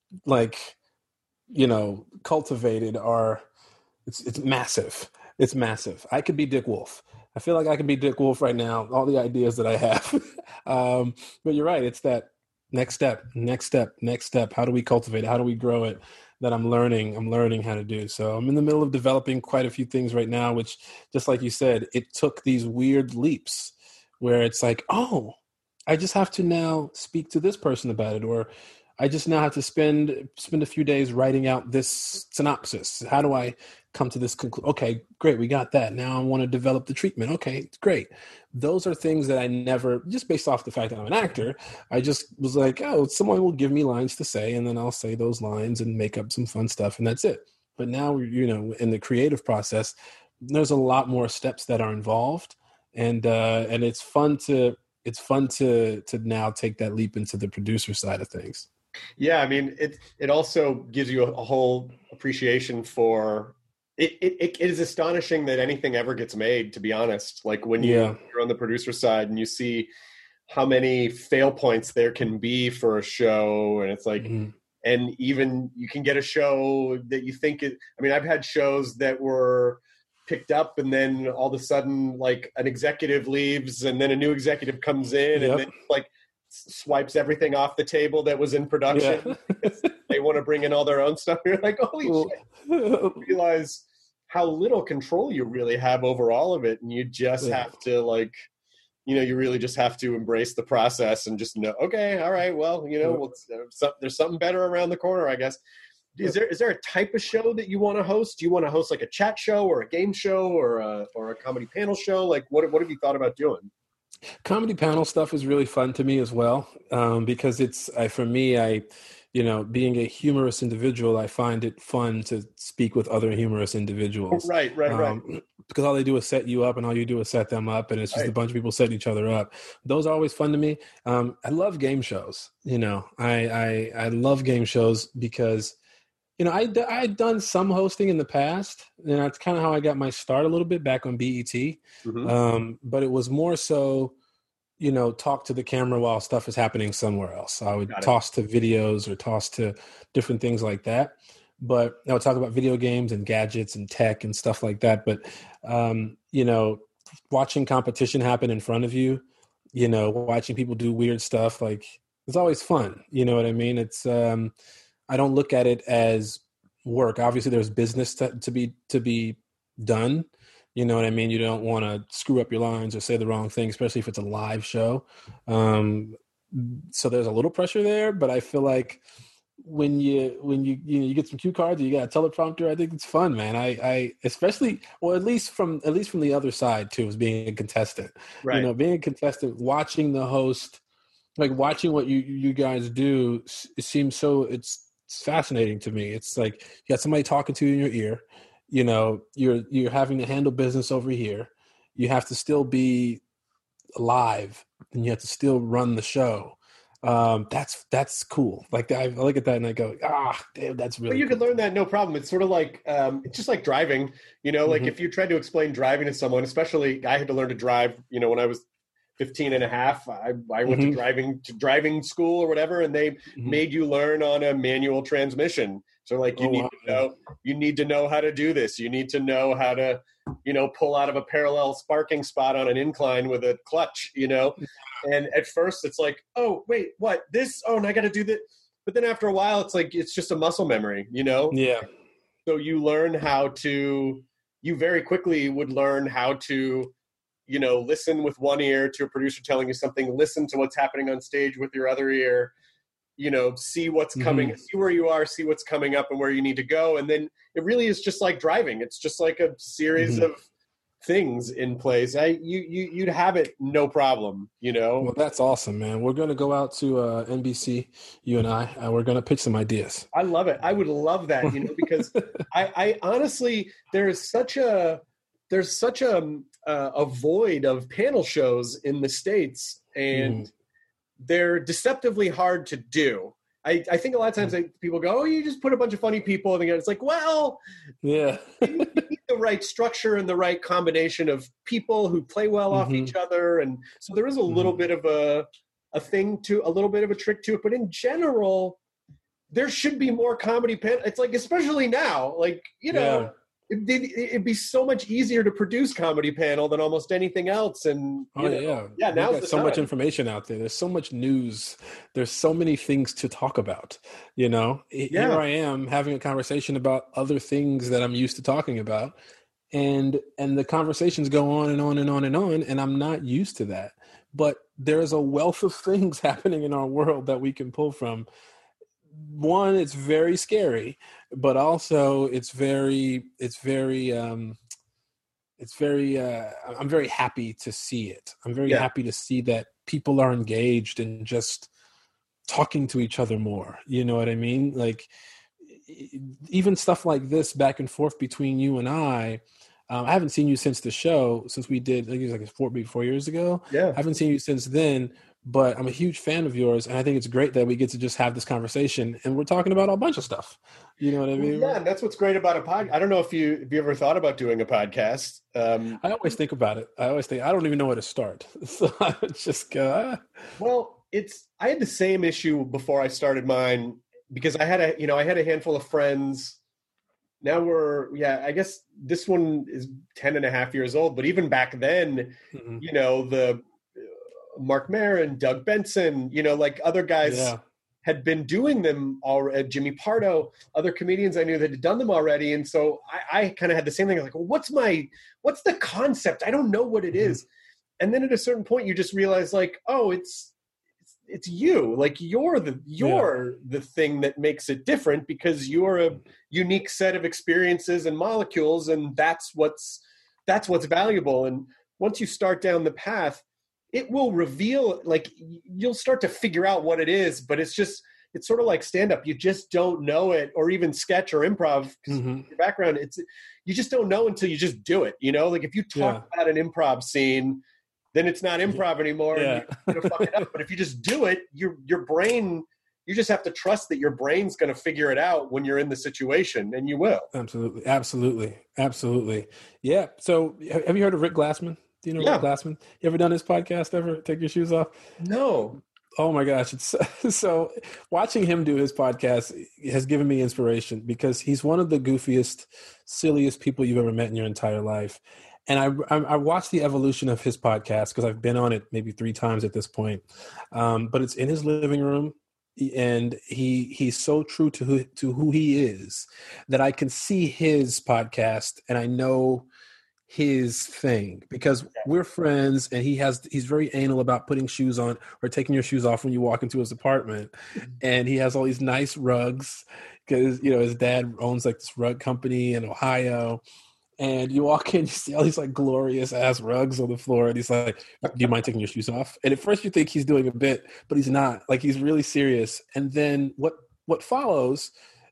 [SPEAKER 3] cultivated it's massive. It's massive. I could be Dick Wolf. I feel like I can be Dick Wolf right now. All the ideas that I have. But you're right. It's that next step. How do we cultivate it? How do we grow it? That I'm learning how to do. So I'm in the middle of developing quite a few things right now, which, just like you said, it took these weird leaps where it's like, oh, I just have to now speak to this person about it, or I just now have to spend a few days writing out this synopsis. How do I come to this conclusion? Okay, great. We got that. Now I want to develop the treatment. Okay, great. Those are things that I never, just based off the fact that I'm an actor, I just was like, oh, someone will give me lines to say, and then I'll say those lines and make up some fun stuff, and that's it. But now, in the creative process, there's a lot more steps that are involved, and it's fun to now take that leap into the producer side of things.
[SPEAKER 1] Yeah, I mean, it also gives you a whole appreciation for it. It is astonishing that anything ever gets made, to be honest. Like when you're on the producer side and you see how many fail points there can be for a show, and it's like, and even you can get a show that you think it. I mean, I've had shows that were picked up, and then all of a sudden, like, an executive leaves, and then a new executive comes in, and then like swipes everything off the table that was in production because they want to bring in all their own stuff. You're like, holy shit! You realize how little control you really have over all of it, and you just have to, like, you really just have to embrace the process and just know, okay, all right, well, there's something better around the corner, I guess. Is there a type of show that you want to host? Do you want to host like a chat show or a game show or a comedy panel show? Like, what have you thought about doing?
[SPEAKER 3] Comedy panel stuff is really fun to me as well, because for me, being a humorous individual, I find it fun to speak with other humorous individuals.
[SPEAKER 1] Right.
[SPEAKER 3] Because all they do is set you up, and all you do is set them up, and it's just a bunch of people setting each other up. Those are always fun to me. I love game shows. I love game shows because, I'd done some hosting in the past, and that's kind of how I got my start a little bit back on BET.
[SPEAKER 1] Mm-hmm.
[SPEAKER 3] But it was more so, talk to the camera while stuff is happening somewhere else. I would toss to videos or toss to different things like that. But I would talk about video games and gadgets and tech and stuff like that. But, watching competition happen in front of you, watching people do weird stuff, like, it's always fun. You know what I mean? It's, I don't look at it as work. Obviously there's business to be done. You know what I mean? You don't want to screw up your lines or say the wrong thing, especially if it's a live show. So there's a little pressure there, but I feel like when you get some cue cards or you got a teleprompter, I think it's fun, man. I especially, well, at least from the other side too, as being a contestant,
[SPEAKER 1] right.
[SPEAKER 3] Being a contestant, watching the host, like watching what you guys do, it seems so, it's fascinating to me. It's like you got somebody talking to you in your ear. You're having to handle business over here. You have to still be live, and you have to still run the show. That's cool. Like, I look at that and I go, damn, that's really.
[SPEAKER 1] But you
[SPEAKER 3] cool.
[SPEAKER 1] could learn that, no problem. It's sort of like it's just like driving. Like if you tried to explain driving to someone, especially I had to learn to drive. When I was 15 and a half, I went to driving school or whatever, and they made you learn on a manual transmission. So like you need to know how to do this. You need to know how to, pull out of a parallel sparking spot on an incline with a clutch, And at first it's like, oh, wait, what? This? Oh, and I got to do that. But then after a while, it's like, it's just a muscle memory,
[SPEAKER 3] Yeah.
[SPEAKER 1] So you very quickly would learn how to, listen with one ear to a producer telling you something, listen to what's happening on stage with your other ear, see what's coming, see where you are, see what's coming up and where you need to go. And then it really is just like driving. It's just like a series of things in place. You'd have it no problem,
[SPEAKER 3] Well, that's awesome, man. We're going to go out to NBC, you and I, and we're going to pitch some ideas.
[SPEAKER 1] I love it. I would love that, because I honestly, there's such a void of panel shows in the States, and they're deceptively hard to do. I think a lot of times people go, oh, you just put a bunch of funny people, and it's like, well,
[SPEAKER 3] yeah,
[SPEAKER 1] you need the right structure and the right combination of people who play well off each other. And so there is a little bit of a little bit of a trick to it. But in general, there should be more comedy It's like, especially now, like, it'd be so much easier to produce comedy panel than almost anything else. And now's
[SPEAKER 3] so much information out there. There's so much news. There's so many things to talk about. Here I am having a conversation about other things that I'm used to talking about, and the conversations go on and on and on and on, and I'm not used to that. But there's a wealth of things happening in our world that we can pull from. One, it's very scary, but also I'm very happy to see it. I'm very happy to see that people are engaged in just talking to each other more. You know what I mean? Like, even stuff like this back and forth between you and I haven't seen you since the show, since we did, I think it was like 4 years ago.
[SPEAKER 1] Yeah.
[SPEAKER 3] I haven't seen you since then. But I'm a huge fan of yours, and I think it's great that we get to just have this conversation, and we're talking about a bunch of stuff. You know what I mean?
[SPEAKER 1] Yeah, and that's what's great about a podcast. I don't know if you ever thought about doing a podcast.
[SPEAKER 3] I always think about it. I don't even know where to start. So I just go.
[SPEAKER 1] Well, I had the same issue before I started mine, because I had a handful of friends now I guess this one is 10 and a half years old, but even back then, the Mark Maron, Doug Benson, like other guys had been doing them already, Jimmy Pardo, other comedians I knew that had done them already. And so I kind of had the same thing. Like, well, what's the concept? I don't know what it is. And then at a certain point you just realize like, oh, it's you. Like you're the thing that makes it different because you're a unique set of experiences and molecules. And that's what's valuable. And once you start down the path, it will reveal, like you'll start to figure out what it is, but it's sort of like stand-up. You just don't know it, or even sketch or improv, because your background, you just don't know until you just do it. Like if you talk about an improv scene, then it's not improv anymore. And you're gonna fuck it up. But if you just do it, your brain, you just have to trust that your brain's going to figure it out when you're in the situation, and you will.
[SPEAKER 3] Absolutely. Yeah. So have you heard of Rick Glassman? Do you know Rick Glassman? You ever done his podcast ever? Take Your Shoes Off?
[SPEAKER 1] No.
[SPEAKER 3] Oh my gosh. It's so watching him do his podcast has given me inspiration because he's one of the goofiest, silliest people you've ever met in your entire life. And I watched the evolution of his podcast because I've been on it maybe 3 times at this point. But it's in his living room. And he's so true to who he is that I can see his podcast and I know his thing because we're friends and he's very anal about putting shoes on or taking your shoes off when you walk into his apartment. And he has all these nice rugs because, his dad owns like this rug company in Ohio. And you walk in, you see all these like glorious ass rugs on the floor. And he's like, do you mind taking your shoes off? And at first you think he's doing a bit, but he's not. Like he's really serious. And then what follows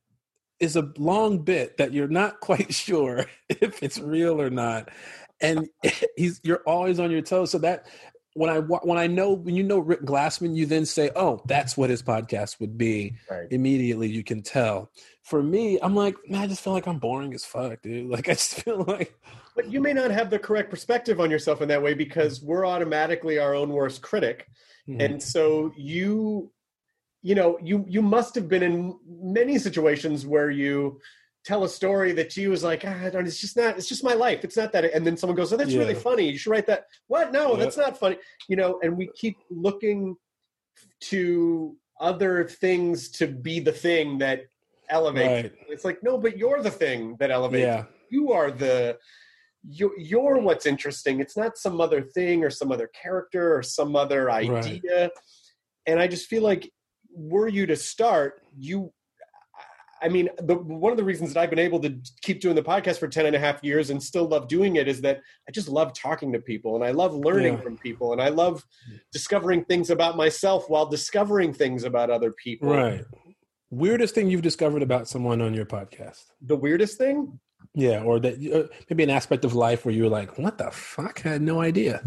[SPEAKER 3] is a long bit that you're not quite sure if it's real or not. And you're always on your toes. So that when you know Rick Glassman, you then say, oh, that's what his podcast would be. Right. Immediately you can tell. For me, I'm like, man, I just feel like I'm boring as fuck, dude. Like I just feel like.
[SPEAKER 1] But you may not have the correct perspective on yourself in that way because we're automatically our own worst critic. Mm-hmm. And so you must have been in many situations where you tell a story that you was like, it's just my life. It's not that. And then someone goes, oh, that's really funny. You should write that. What? No, that's not funny. And we keep looking to other things to be the thing that elevates. Right. It's like, no, but you're the thing that elevates. Yeah. You are you're what's interesting. It's not some other thing or some other character or some other idea. Right. And I just feel like, were you to start, one of the reasons that I've been able to keep doing the podcast for 10 and a half years and still love doing it is that I just love talking to people and I love learning from people and I love discovering things about myself while discovering things about other people.
[SPEAKER 3] Right. Weirdest thing you've discovered about someone on your podcast?
[SPEAKER 1] The weirdest thing?
[SPEAKER 3] Yeah. Or that maybe an aspect of life where you were like, what the fuck? I had no idea.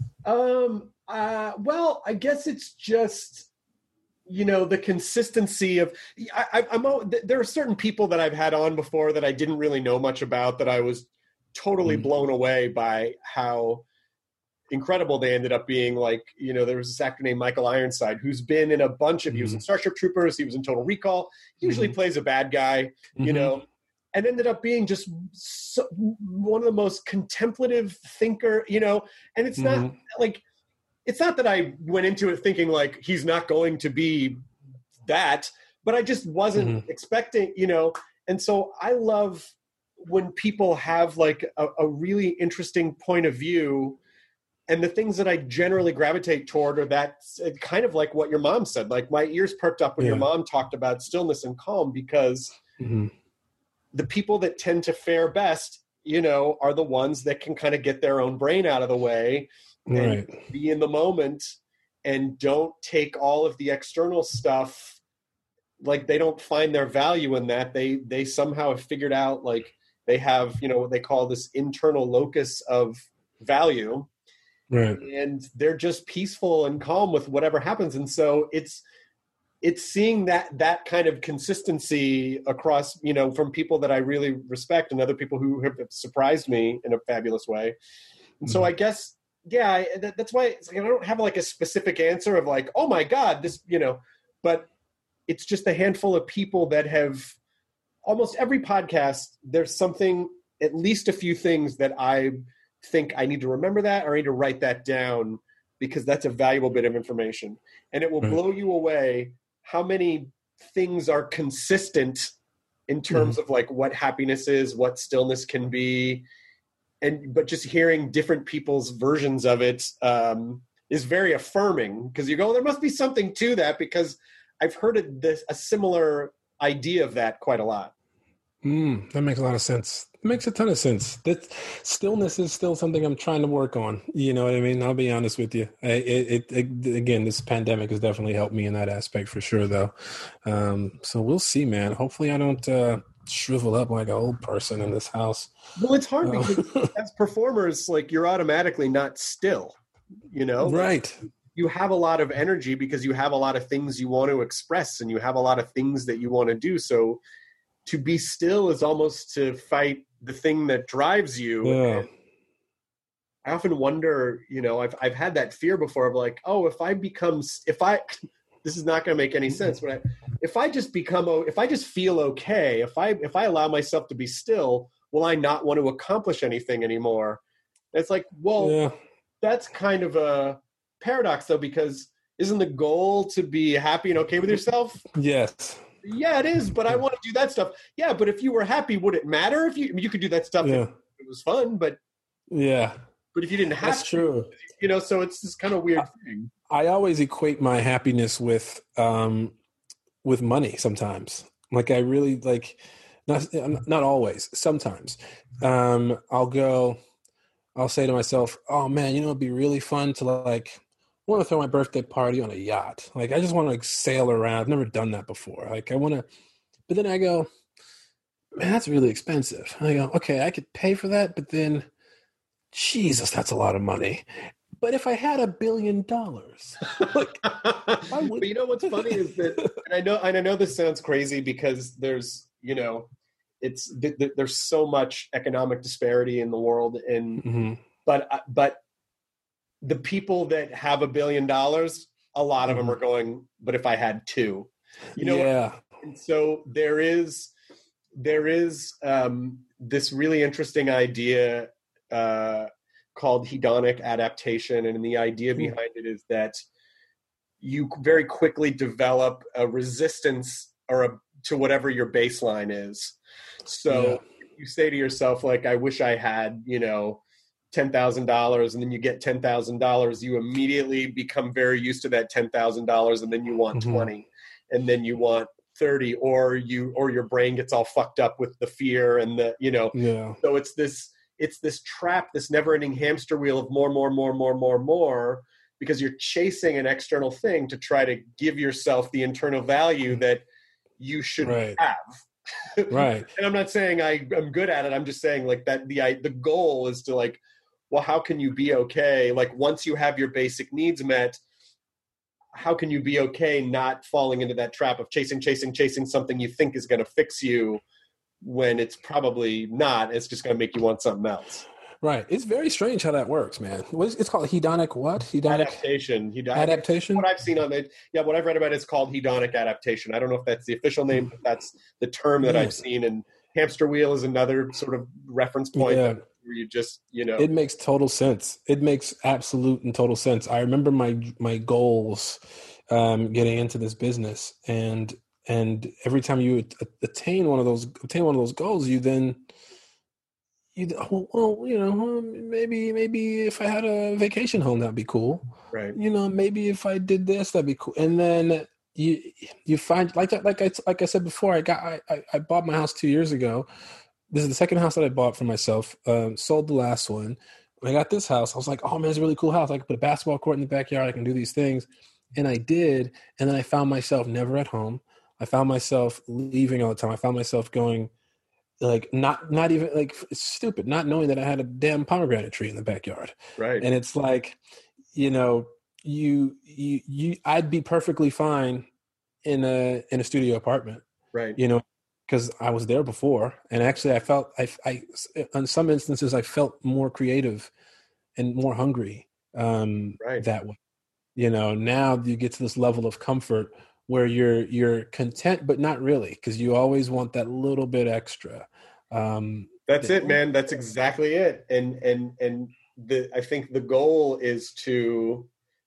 [SPEAKER 1] Well, I guess it's just, the consistency of, there are certain people that I've had on before that I didn't really know much about that I was totally blown away by how incredible they ended up being. Like, there was this actor named Michael Ironside who's been in a bunch of, he was in Starship Troopers, he was in Total Recall, he usually plays a bad guy, and ended up being just one of the most contemplative thinker, and it's not like, it's not that I went into it thinking like he's not going to be that, but I just wasn't expecting, and so I love when people have like a really interesting point of view, and the things that I generally gravitate toward are that kind of like what your mom said, like my ears perked up when your mom talked about stillness and calm, because the people that tend to fare best, are the ones that can kind of get their own brain out of the way and be in the moment and don't take all of the external stuff. Like they don't find their value in that. They somehow have figured out like they have, what they call this internal locus of value. Right. And they're just peaceful and calm with whatever happens. And so it's seeing that kind of consistency across, from people that I really respect and other people who have surprised me in a fabulous way. And so I guess, that's why it's like, I don't have like a specific answer of like, oh my God, this, but it's just a handful of people that have almost every podcast, there's something, at least a few things that I think I need to remember that, or I need to write that down, because that's a valuable bit of information. And it will blow you away how many things are consistent in terms of like what happiness is, what stillness can be. But just hearing different people's versions of it is very affirming, because you go, there must be something to that, because I've heard a similar idea of that quite a lot.
[SPEAKER 3] That makes a lot of sense. It makes a ton of sense. That stillness is still something I'm trying to work on. You know what I mean? I'll be honest with you. Again, this pandemic has definitely helped me in that aspect for sure, though. So we'll see, man. Hopefully I don't shrivel up like an old person in this house.
[SPEAKER 1] Well, it's hard because as performers, like, you're automatically not still, you know?
[SPEAKER 3] Right.
[SPEAKER 1] You have a lot of energy because you have a lot of things you want to express, and you have a lot of things that you want to do. So to be still is almost to fight the thing that drives you.
[SPEAKER 3] Yeah.
[SPEAKER 1] And I often wonder, you know, I've had that fear before of like, oh, if I this is not going to make any sense, but if I just feel okay, if I allow myself to be still, will I not want to accomplish anything anymore? And it's like, well, that's kind of a paradox, though, because isn't the goal to be happy and okay with yourself?
[SPEAKER 3] Yes.
[SPEAKER 1] Yeah, it is, but I want to do that stuff. Yeah, but if you were happy, would it matter if you could do that stuff?
[SPEAKER 3] Yeah.
[SPEAKER 1] It was fun, but but if you didn't have
[SPEAKER 3] that's true.
[SPEAKER 1] You know, so it's this kind of weird thing.
[SPEAKER 3] I always equate my happiness with money sometimes. Like I really like, not always, sometimes. I'll say to myself, oh man, you know, it'd be really fun to like, I want to throw my birthday party on a yacht. Like, I just want to like sail around. I've never done that before. Like I want to, but then I go, man, that's really expensive. And I go, okay, I could pay for that, but then Jesus, that's a lot of money. But if I had $1 billion, like,
[SPEAKER 1] but you know what's funny is that, and I know this sounds crazy because there's, you know, there's so much economic disparity in the world, and but the people that have $1 billion, a lot of them are going, but if I had two, you know, and so there is this really interesting idea called hedonic adaptation. And the idea behind it is that you very quickly develop a resistance to whatever your baseline is. So you say to yourself, like, I wish I had, you know, $10,000, and then you get $10,000, you immediately become very used to that $10,000, and then you want 20, and then you want 30, or your brain gets all fucked up with the fear and the, you know, so it's this trap, this never-ending hamster wheel of more, because you're chasing an external thing to try to give yourself the internal value that you should have. Right. And I'm not saying I'm good at it. I'm just saying like that the goal is to like, well, how can you be okay? Like once you have your basic needs met, how can you be okay not falling into that trap of chasing something you think is going to fix you when it's probably not? It's just going to make you want something else.
[SPEAKER 3] Right. It's very strange how that works, man. It's called hedonic what? Hedonic
[SPEAKER 1] adaptation.
[SPEAKER 3] Adaptation?
[SPEAKER 1] What I've seen on it. Yeah, what I've read about it is called hedonic adaptation. I don't know if that's the official name, but that's the term that I've seen. And hamster wheel is another sort of reference point where you just, you know.
[SPEAKER 3] It makes total sense. It makes absolute and total sense. I remember my goals getting into this business, and every time you attain one of those goals, maybe if I had a vacation home, that'd be cool.
[SPEAKER 1] Right.
[SPEAKER 3] You know, maybe if I did this, that'd be cool. And then you find like I said before, I bought my house 2 years ago. This is the second house that I bought for myself. Sold the last one. When I got this house, I was like, oh man, it's a really cool house. I can put a basketball court in the backyard. I can do these things. And I did. And then I found myself never at home. I found myself leaving all the time. I found myself going, like not even like stupid, not knowing that I had a damn pomegranate tree in the backyard.
[SPEAKER 1] Right.
[SPEAKER 3] And it's like, you know, I'd be perfectly fine in a studio apartment.
[SPEAKER 1] Right.
[SPEAKER 3] You know, because I was there before, and actually I felt I on some instances I felt more creative and more hungry that way. You know, now you get to this level of comfort where you're content, but not really, because you always want that little bit extra.
[SPEAKER 1] That's it, man. That's exactly it. And I think the goal is to,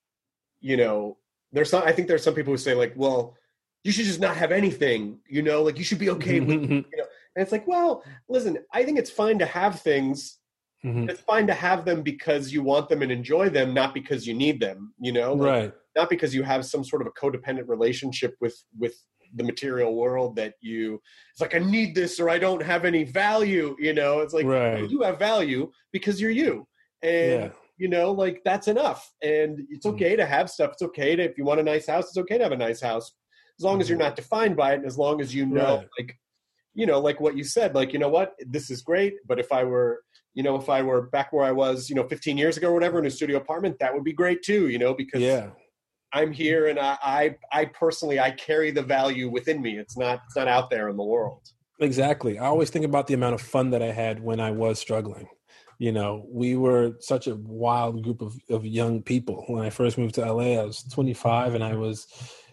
[SPEAKER 1] I think there's some people who say like, well, you should just not have anything, like you should be okay with, and it's like, well, listen, I think it's fine to have things. It's fine to have them because you want them and enjoy them, not because you need them,
[SPEAKER 3] right.
[SPEAKER 1] Not because you have some sort of a codependent relationship with the material world that it's like, I need this or I don't have any value, it's like,
[SPEAKER 3] right.
[SPEAKER 1] You have value because you're you. And, like that's enough. And it's okay to have stuff. It's okay to, if you want a nice house, it's okay to have a nice house as long as you're not defined by it. And as long as
[SPEAKER 3] right.
[SPEAKER 1] like, like what you said, like, what, this is great. But if I were back where I was, 15 years ago or whatever in a studio apartment, that would be great too, because I'm here and I personally, I carry the value within me. It's not out there in the world.
[SPEAKER 3] Exactly. I always think about the amount of fun that I had when I was struggling. We were such a wild group of young people. When I first moved to LA, I was 25 and I was,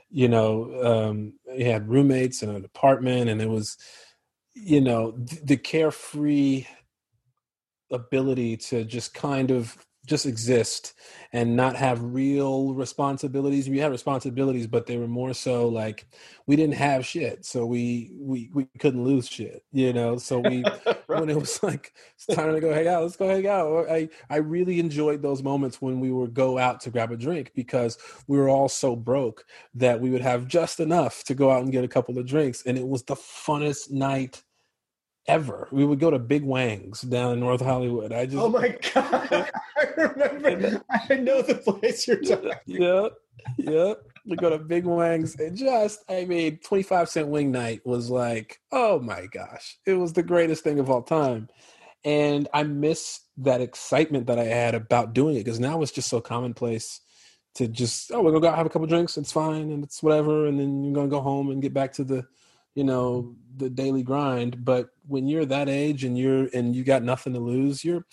[SPEAKER 3] I had roommates and an apartment, and it was, the carefree ability to just kind of just exist and not have real responsibilities. We had responsibilities, but they were more so like we didn't have shit, so we couldn't lose shit, so we when it was like it's time to go hang out, let's go hang out. I really enjoyed those moments when we would go out to grab a drink, because we were all so broke that we would have just enough to go out and get a couple of drinks, and it was the funnest night ever. We would go to Big Wang's down in North Hollywood.
[SPEAKER 1] Oh my God. I remember. I know the place you're talking about.
[SPEAKER 3] Yeah. We go to Big Wang's and 25-cent wing night was like, oh my gosh. It was the greatest thing of all time. And I miss that excitement that I had about doing it, because now it's just so commonplace to just, we're going to go have a couple drinks. It's fine. And it's whatever. And then you're going to go home and get back to the daily grind. But when you're that age and you got nothing to lose, you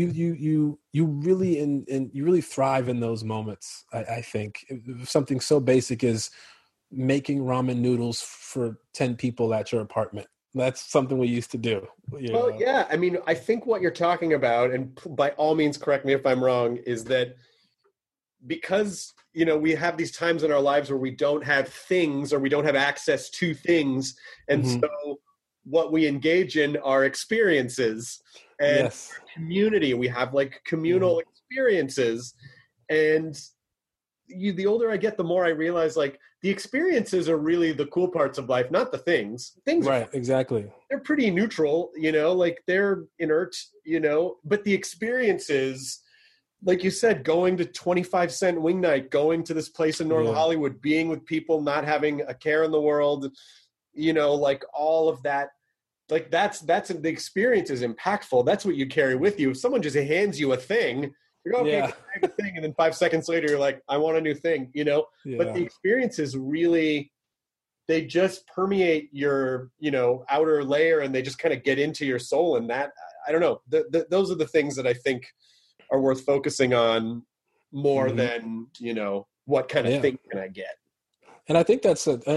[SPEAKER 3] really thrive in those moments. I think something so basic as making ramen noodles for 10 people at your apartment. That's something we used to do.
[SPEAKER 1] Well, yeah. I mean, I think what you're talking about, and by all means, correct me if I'm wrong, is that because we have these times in our lives where we don't have things or we don't have access to things, and so what we engage in are experiences and community. We have like communal experiences, and the older I get, the more I realize like the experiences are really the cool parts of life, not the things. Things
[SPEAKER 3] right, exactly.
[SPEAKER 1] They're pretty neutral, like they're inert, but the experiences, like you said, going to 25-cent wing night, going to this place in North Hollywood, being with people, not having a care in the world, like all of that, like that's the experience is impactful. That's what you carry with you. If someone just hands you a thing, you're okay, I have a thing, and then 5 seconds later you're like, I want a new thing, But the experiences really, they just permeate your, outer layer, and they just kind of get into your soul. And that, I don't know, those are the things that I think are worth focusing on more than, what kind of thing can I get?
[SPEAKER 3] And I think that's, I'm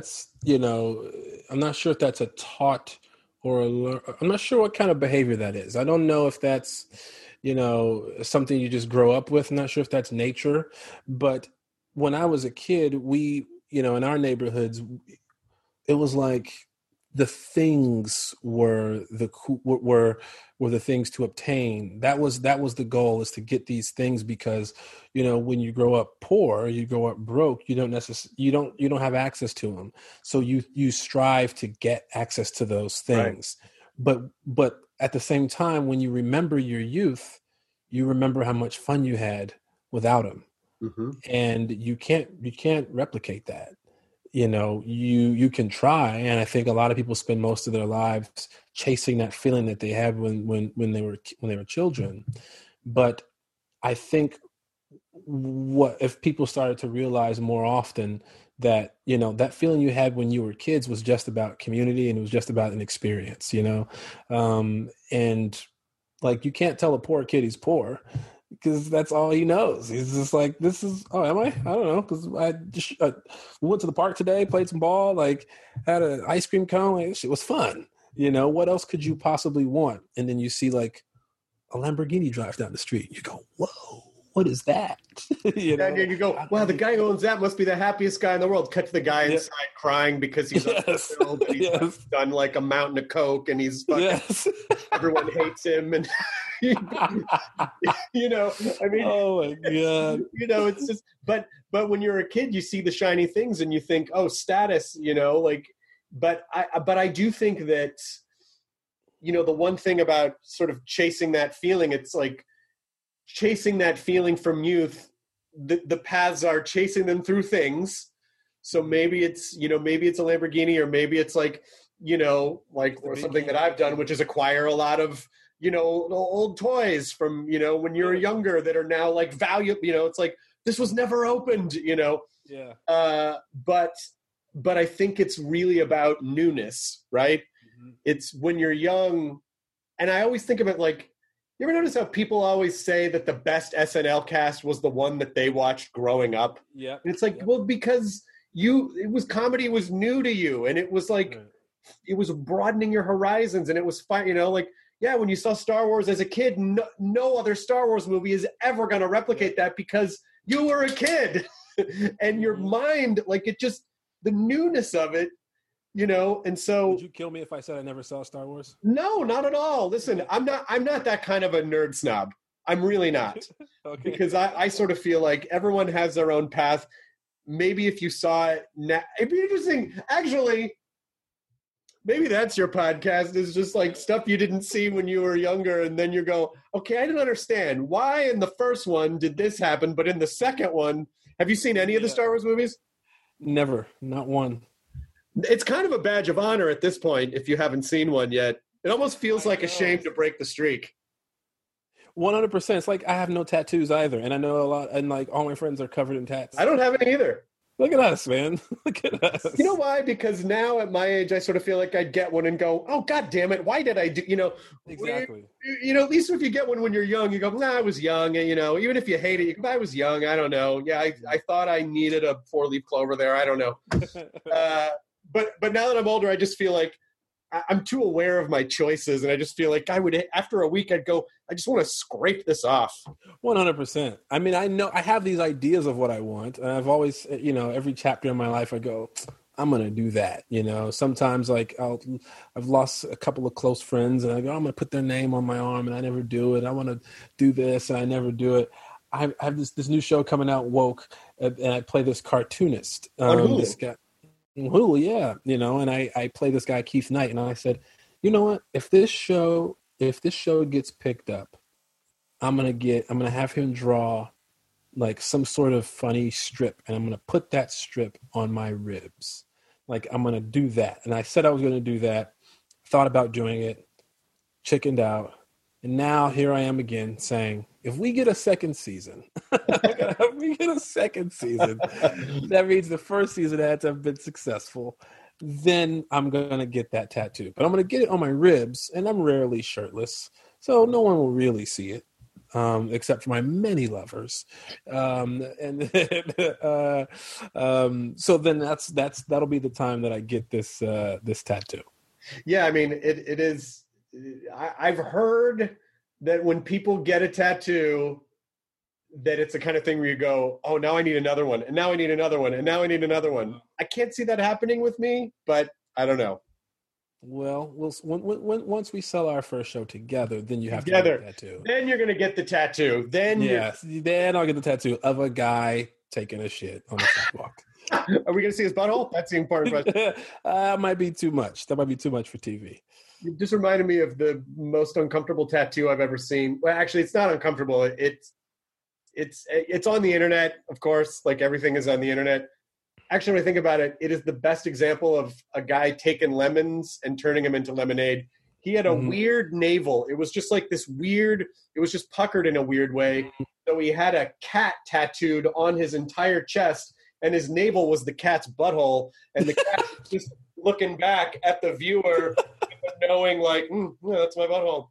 [SPEAKER 3] not sure if that's a taught or I'm not sure what kind of behavior that is. I don't know if that's, something you just grow up with. I'm not sure if that's nature, but when I was a kid, we, in our neighborhoods, it was like the things were the things to obtain. That was the goal, is to get these things, because when you grow up poor, you grow up broke, you don't have access to them, so you strive to get access to those things. Right. But at the same time, when you remember your youth, you remember how much fun you had without them. And you can't replicate that. You can try, and I think a lot of people spend most of their lives chasing that feeling that they had when they were children. But I think what if people started to realize more often that that feeling you had when you were kids was just about community, and it was just about an experience, and like you can't tell a poor kid he's poor, because that's all he knows. He's just like, this is, oh, am I? I don't know. Because I just went to the park today, played some ball, like had an ice cream cone. Like, shit was fun. What else could you possibly want? And then you see like a Lamborghini drive down the street. You go, whoa, what is that?
[SPEAKER 1] And you go, wow, the guy who owns that must be the happiest guy in the world. Cut to the guy inside crying because he's unfulfilled and he's done like a mountain of coke and he's fucking, everyone hates him and I mean,
[SPEAKER 3] oh my god,
[SPEAKER 1] it's just, but when you're a kid, you see the shiny things and you think, oh, status, but I do think that, the one thing about sort of chasing that feeling, it's like chasing that feeling from youth, the paths are chasing them through things. So maybe it's, maybe it's a Lamborghini, or maybe it's like, or something that I've done, which is acquire a lot of, old toys from, when you were younger that are now like valuable, it's like, this was never opened,
[SPEAKER 3] Yeah.
[SPEAKER 1] But I think it's really about newness, right? Mm-hmm. It's when you're young. And I always think of it like, you ever notice how people always say that the best SNL cast was the one that they watched growing up?
[SPEAKER 3] Yeah.
[SPEAKER 1] And it's like, well, because comedy was new to you. And it was like, it was broadening your horizons, and it was fun, when you saw Star Wars as a kid, no other Star Wars movie is ever going to replicate that because you were a kid and your mind, like it just, the newness of it, and so.
[SPEAKER 3] Would you kill me if I said I never saw Star Wars?
[SPEAKER 1] No, not at all. Listen, I'm not that kind of a nerd snob. I'm really not. Okay. Because I sort of feel like everyone has their own path. Maybe if you saw it now, it'd be interesting. Actually, maybe that's your podcast, is just like stuff you didn't see when you were younger. And then you go, okay, I didn't understand why in the first one did this happen, but in the second one, have you seen any of the Star Wars movies?
[SPEAKER 3] Never, not one.
[SPEAKER 1] It's kind of a badge of honor at this point if you haven't seen one yet. It almost feels like a shame to break the streak.
[SPEAKER 3] 100%. It's like I have no tattoos either, and I know a lot, and like all my friends are covered in tats.
[SPEAKER 1] I don't have any either.
[SPEAKER 3] Look at us, man. Look at us.
[SPEAKER 1] You know why? Because now at my age, I sort of feel like I'd get one and go, oh, God damn it. Why did I do,
[SPEAKER 3] Exactly.
[SPEAKER 1] At least if you get one when you're young, you go, nah, I was young. And, even if you hate it, you go, I was young. I don't know. Yeah, I thought I needed a 4-leaf clover there. I don't know. But now that I'm older, I just feel like I'm too aware of my choices. And I just feel like after a week, I'd go, I just want to scrape this off.
[SPEAKER 3] 100%. I mean, I know I have these ideas of what I want. And I've always, every chapter in my life, I go, I'm going to do that. Sometimes like I've lost a couple of close friends and I go, I'm going to put their name on my arm and I never do it. I want to do this and I never do it. I have this new show coming out, Woke, and I play this cartoonist. This guy. Hulu, yeah, and I play this guy Keith Knight, and I said, you know what? If this show gets picked up, I'm gonna have him draw like some sort of funny strip, and I'm gonna put that strip on my ribs. Like I'm gonna do that, and I said I was gonna do that. Thought about doing it, chickened out, and now here I am again saying, if we get a second season, that means the first season had to have been successful. Then I'm going to get that tattoo. But I'm going to get it on my ribs, and I'm rarely shirtless, so no one will really see it, except for my many lovers. So then that'll be the time that I get this tattoo.
[SPEAKER 1] Yeah, I mean, it is. I've heard that when people get a tattoo, that it's the kind of thing where you go, oh, now I need another one, and now I need another one, and now I need another one. I can't see that happening with me, but I don't know.
[SPEAKER 3] Well, once we sell our first show together, then you have to get the tattoo.
[SPEAKER 1] Then you're going to get the tattoo. Then
[SPEAKER 3] I'll get the tattoo of a guy taking a shit on the sidewalk.
[SPEAKER 1] Are we going to see his butthole? That's the important question.
[SPEAKER 3] Might be too much. That might be too much for TV.
[SPEAKER 1] You just reminded me of the most uncomfortable tattoo I've ever seen. Well, actually, it's not uncomfortable. It's on the internet, of course. Like everything is on the internet. Actually, when I think about it, it is the best example of a guy taking lemons and turning them into lemonade. He had a weird navel. It was just like this weird. It was just puckered in a weird way. So he had a cat tattooed on his entire chest, and his navel was the cat's butthole, and the cat was just looking back at the viewer, knowing like, that's my butthole.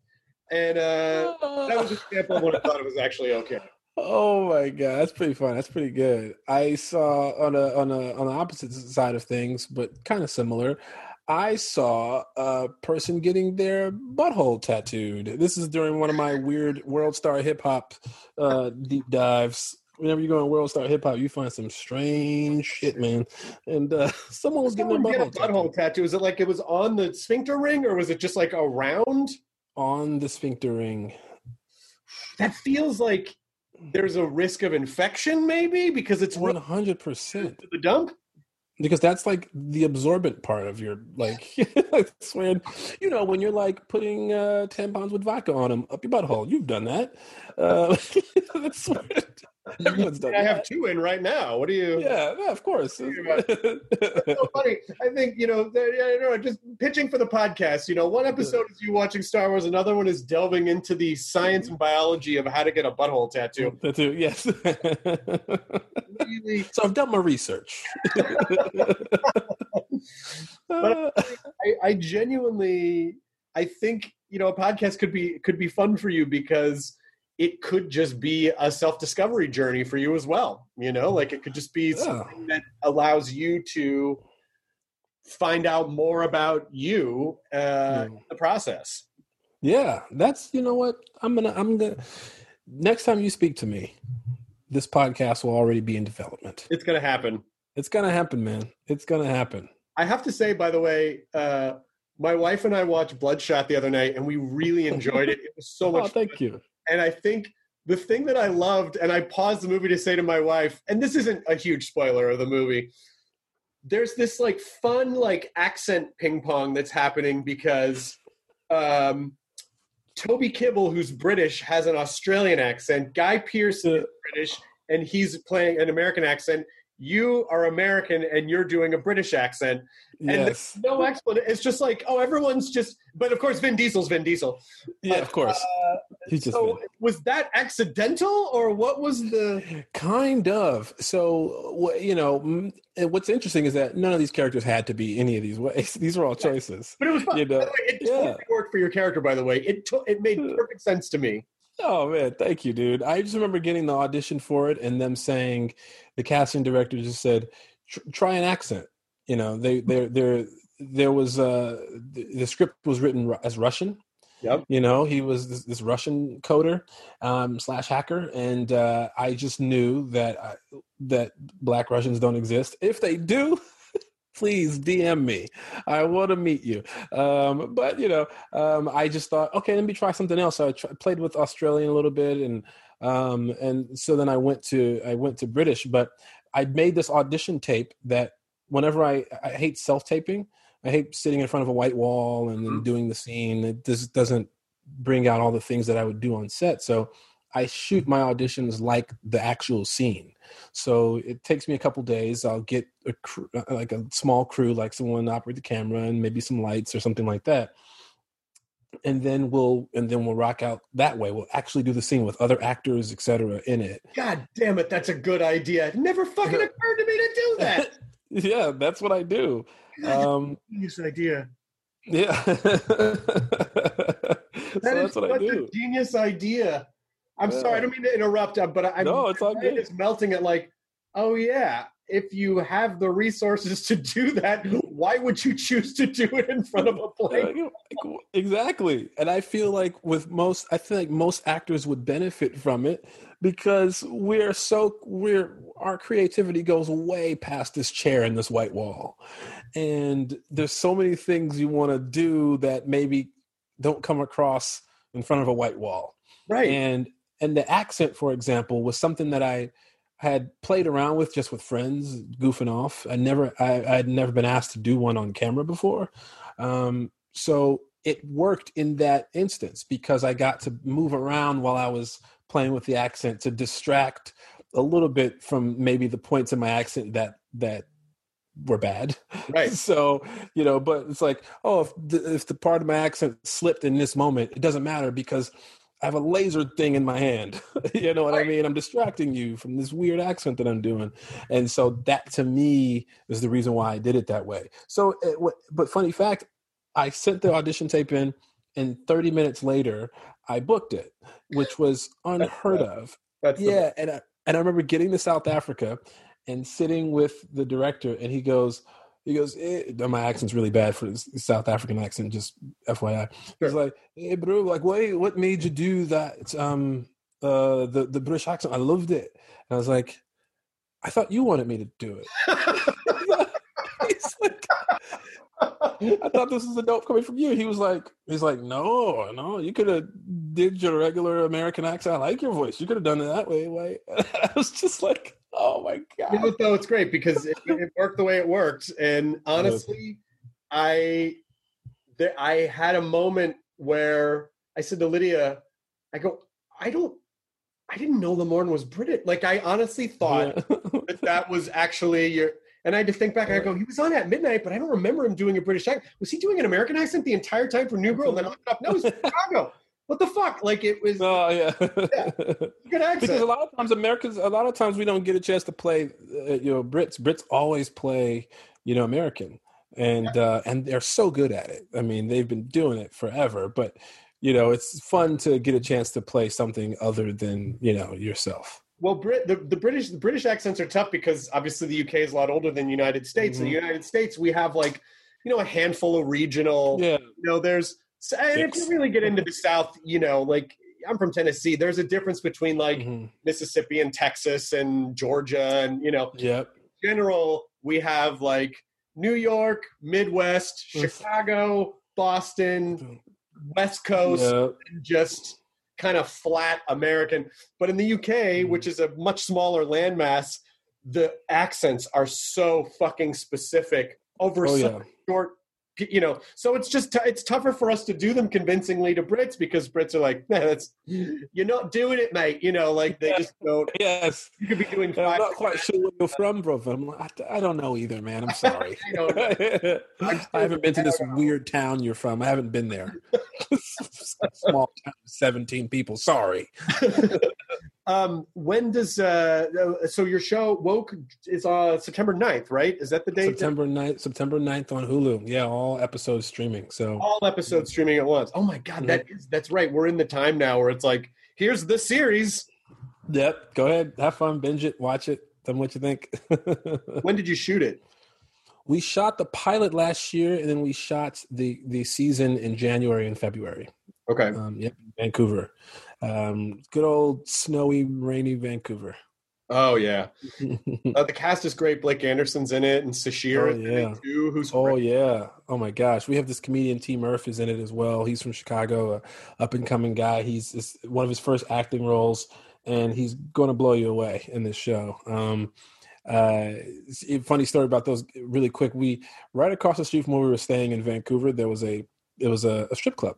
[SPEAKER 1] And that was an example of when I thought it was actually okay.
[SPEAKER 3] Oh my God, that's pretty fun. That's pretty good. I saw on the opposite side of things, but kind of similar. I saw a person getting their butthole tattooed. This is during one of my weird World Star Hip Hop deep dives. Whenever you go on World Star Hip Hop, you find some strange shit, man. And someone was getting their
[SPEAKER 1] butthole tattoo. Is it like it was on the sphincter ring, or was it just like around?
[SPEAKER 3] On the sphincter ring.
[SPEAKER 1] That feels like there's a risk of infection, maybe, because it's
[SPEAKER 3] 100%
[SPEAKER 1] the dump.
[SPEAKER 3] Because that's like the absorbent part of your, like, it's when, when you're like putting tampons with vodka on them up your butthole. You've done that. That's what everyone's done.
[SPEAKER 1] I have two in right now. What do you?
[SPEAKER 3] Yeah, of course.
[SPEAKER 1] It's so funny. I think, just pitching for the podcast, one episode is you watching Star Wars. Another one is delving into the science and biology of how to get a butthole tattoo.
[SPEAKER 3] Tattoo, yes.
[SPEAKER 1] Really?
[SPEAKER 3] So I've done my research.
[SPEAKER 1] But I genuinely, I think, a podcast could be fun for you because it could just be a self-discovery journey for you as well. Like it could just be something that allows you to find out more about you in the process.
[SPEAKER 3] Yeah, that's, what I'm gonna next time you speak to me, this podcast will already be in development.
[SPEAKER 1] It's gonna happen.
[SPEAKER 3] It's gonna happen, man. It's gonna happen.
[SPEAKER 1] I have to say, by the way, my wife and I watched Bloodshot the other night, and we really enjoyed it. It was so much fun.
[SPEAKER 3] Thank you.
[SPEAKER 1] And I think the thing that I loved, and I paused the movie to say to my wife, and this isn't a huge spoiler of the movie, there's this like fun like accent ping pong that's happening because Toby Kibble, who's British, has an Australian accent. Guy Pearce is British, and he's playing an American accent. You are American, and you're doing a British accent. And
[SPEAKER 3] yes.
[SPEAKER 1] There's no explanation. It's just like, everyone's just... But, of course, Vin Diesel's Vin Diesel.
[SPEAKER 3] Yeah, of course.
[SPEAKER 1] Was that accidental, or what was the...
[SPEAKER 3] Kind of. So, what's interesting is that none of these characters had to be any of these ways. These are all choices.
[SPEAKER 1] But it was fun. By the way, it totally worked for your character, by the way. It made perfect sense to me.
[SPEAKER 3] Oh man, thank you, dude. I just remember getting the audition for it and them saying, the casting director just said, "Try an accent." There was the script was written as Russian.
[SPEAKER 1] Yep.
[SPEAKER 3] He was this Russian coder / hacker, and I just knew that Black Russians don't exist. If they do, please DM me. I want to meet you. But I just thought, okay, let me try something else. So I played with Australian a little bit, and so then I went to British. But I made this audition tape that whenever I hate self-taping. I hate sitting in front of a white wall and then doing the scene. It just doesn't bring out all the things that I would do on set. So I shoot my auditions like the actual scene. So it takes me a couple days. I'll get a crew, like a small crew, like someone to operate the camera and maybe some lights or something like that. And then we'll rock out that way. We'll actually do the scene with other actors, etc. in it.
[SPEAKER 1] God damn it, that's a good idea. It never fucking occurred to me to do that.
[SPEAKER 3] Yeah, that's what I do.
[SPEAKER 1] Genius idea.
[SPEAKER 3] Yeah. That's what I do.
[SPEAKER 1] A genius idea. I'm sorry, I don't mean to interrupt, but
[SPEAKER 3] it's all good.
[SPEAKER 1] It's melting at like, oh yeah, if you have the resources to do that, why would you choose to do it in front of a plane?
[SPEAKER 3] Exactly. And I feel like most actors would benefit from it because our creativity goes way past this chair and this white wall. And there's so many things you want to do that maybe don't come across in front of a white wall.
[SPEAKER 1] Right.
[SPEAKER 3] And the accent, for example, was something that I had played around with just with friends, goofing off. I'd never been asked to do one on camera before. So it worked in that instance because I got to move around while I was playing with the accent to distract a little bit from maybe the points in my accent that were bad.
[SPEAKER 1] Right.
[SPEAKER 3] So, but it's like, if the part of my accent slipped in this moment, it doesn't matter because I have a laser thing in my hand. You know what I mean? I'm distracting you from this weird accent that I'm doing. And so that to me is the reason why I did it that way. So, but funny fact, I sent the audition tape in. And 30 minutes later, I booked it, which was unheard of.
[SPEAKER 1] That's
[SPEAKER 3] Yeah, and I remember getting to South Africa and sitting with the director, and he goes, my accent's really bad for this South African accent, just FYI. He's like, hey, bro, like, what made you do that? The British accent, I loved it. And I was like, I thought you wanted me to do it. He's like, I thought this was a note coming from you. He's like, no, you could have did your regular American accent. I like your voice. You could have done it that way. I was just like, oh my God.
[SPEAKER 1] You know, though, it's great because it worked the way it worked. And honestly, I had a moment where I said to Lydia, I didn't know Lamorne was British. Like, I honestly thought that was actually and I had to think back and I go, he was on At Midnight, but I don't remember him doing a British accent. Was he doing an American accent the entire time for New Girl? And then I looked up, no, it's Chicago. What the fuck? Like, it was.
[SPEAKER 3] Oh, yeah.
[SPEAKER 1] Good accent.
[SPEAKER 3] Because a lot of times we don't get a chance to play, Brits. Brits always play, American. And they're so good at it. I mean, they've been doing it forever, but, it's fun to get a chance to play something other than, yourself.
[SPEAKER 1] Well, the British accents are tough because obviously the UK is a lot older than the United States. In the United States, we have a handful of regional. Yeah. There's and if you really get into the South, like I'm from Tennessee. There's a difference between Mississippi and Texas and Georgia and In general, we have New York, Midwest, Chicago, Boston, West Coast, and just kind of flat American. But in the UK, which is a much smaller landmass, the accents are so fucking specific over short, so it's just it's tougher for us to do them convincingly to Brits because Brits are like, nah, you're not doing it, mate. They just don't.
[SPEAKER 3] Yes,
[SPEAKER 1] you could be doing.
[SPEAKER 3] I'm not quite sure where you're from, brother. I'm like, I don't know either, man. I'm sorry. I haven't been to this weird town you're from. I haven't been there. Small town, 17 people. Sorry.
[SPEAKER 1] When does so your show Woke is September 9th, right? Is that the date?
[SPEAKER 3] September 9th on Hulu. Yeah, all episodes streaming. So
[SPEAKER 1] all episodes streaming at once. Oh my God, that's right. We're in the time now where it's like, here's the series.
[SPEAKER 3] Yep. Go ahead, have fun, binge it, watch it. Tell me what you think.
[SPEAKER 1] When did you shoot it?
[SPEAKER 3] We shot the pilot last year, and then we shot the season in January and February.
[SPEAKER 1] Okay.
[SPEAKER 3] Vancouver. Good old snowy, rainy Vancouver.
[SPEAKER 1] Oh yeah. The cast is great. Blake Anderson's in it, and Sashir is in it too. Who's great.
[SPEAKER 3] Yeah. Oh my gosh. We have this comedian T. Murph is in it as well. He's from Chicago, up and coming guy. It's one of his first acting roles, and he's going to blow you away in this show. Funny story about those really quick. Right across the street from where we were staying in Vancouver, there was a strip club.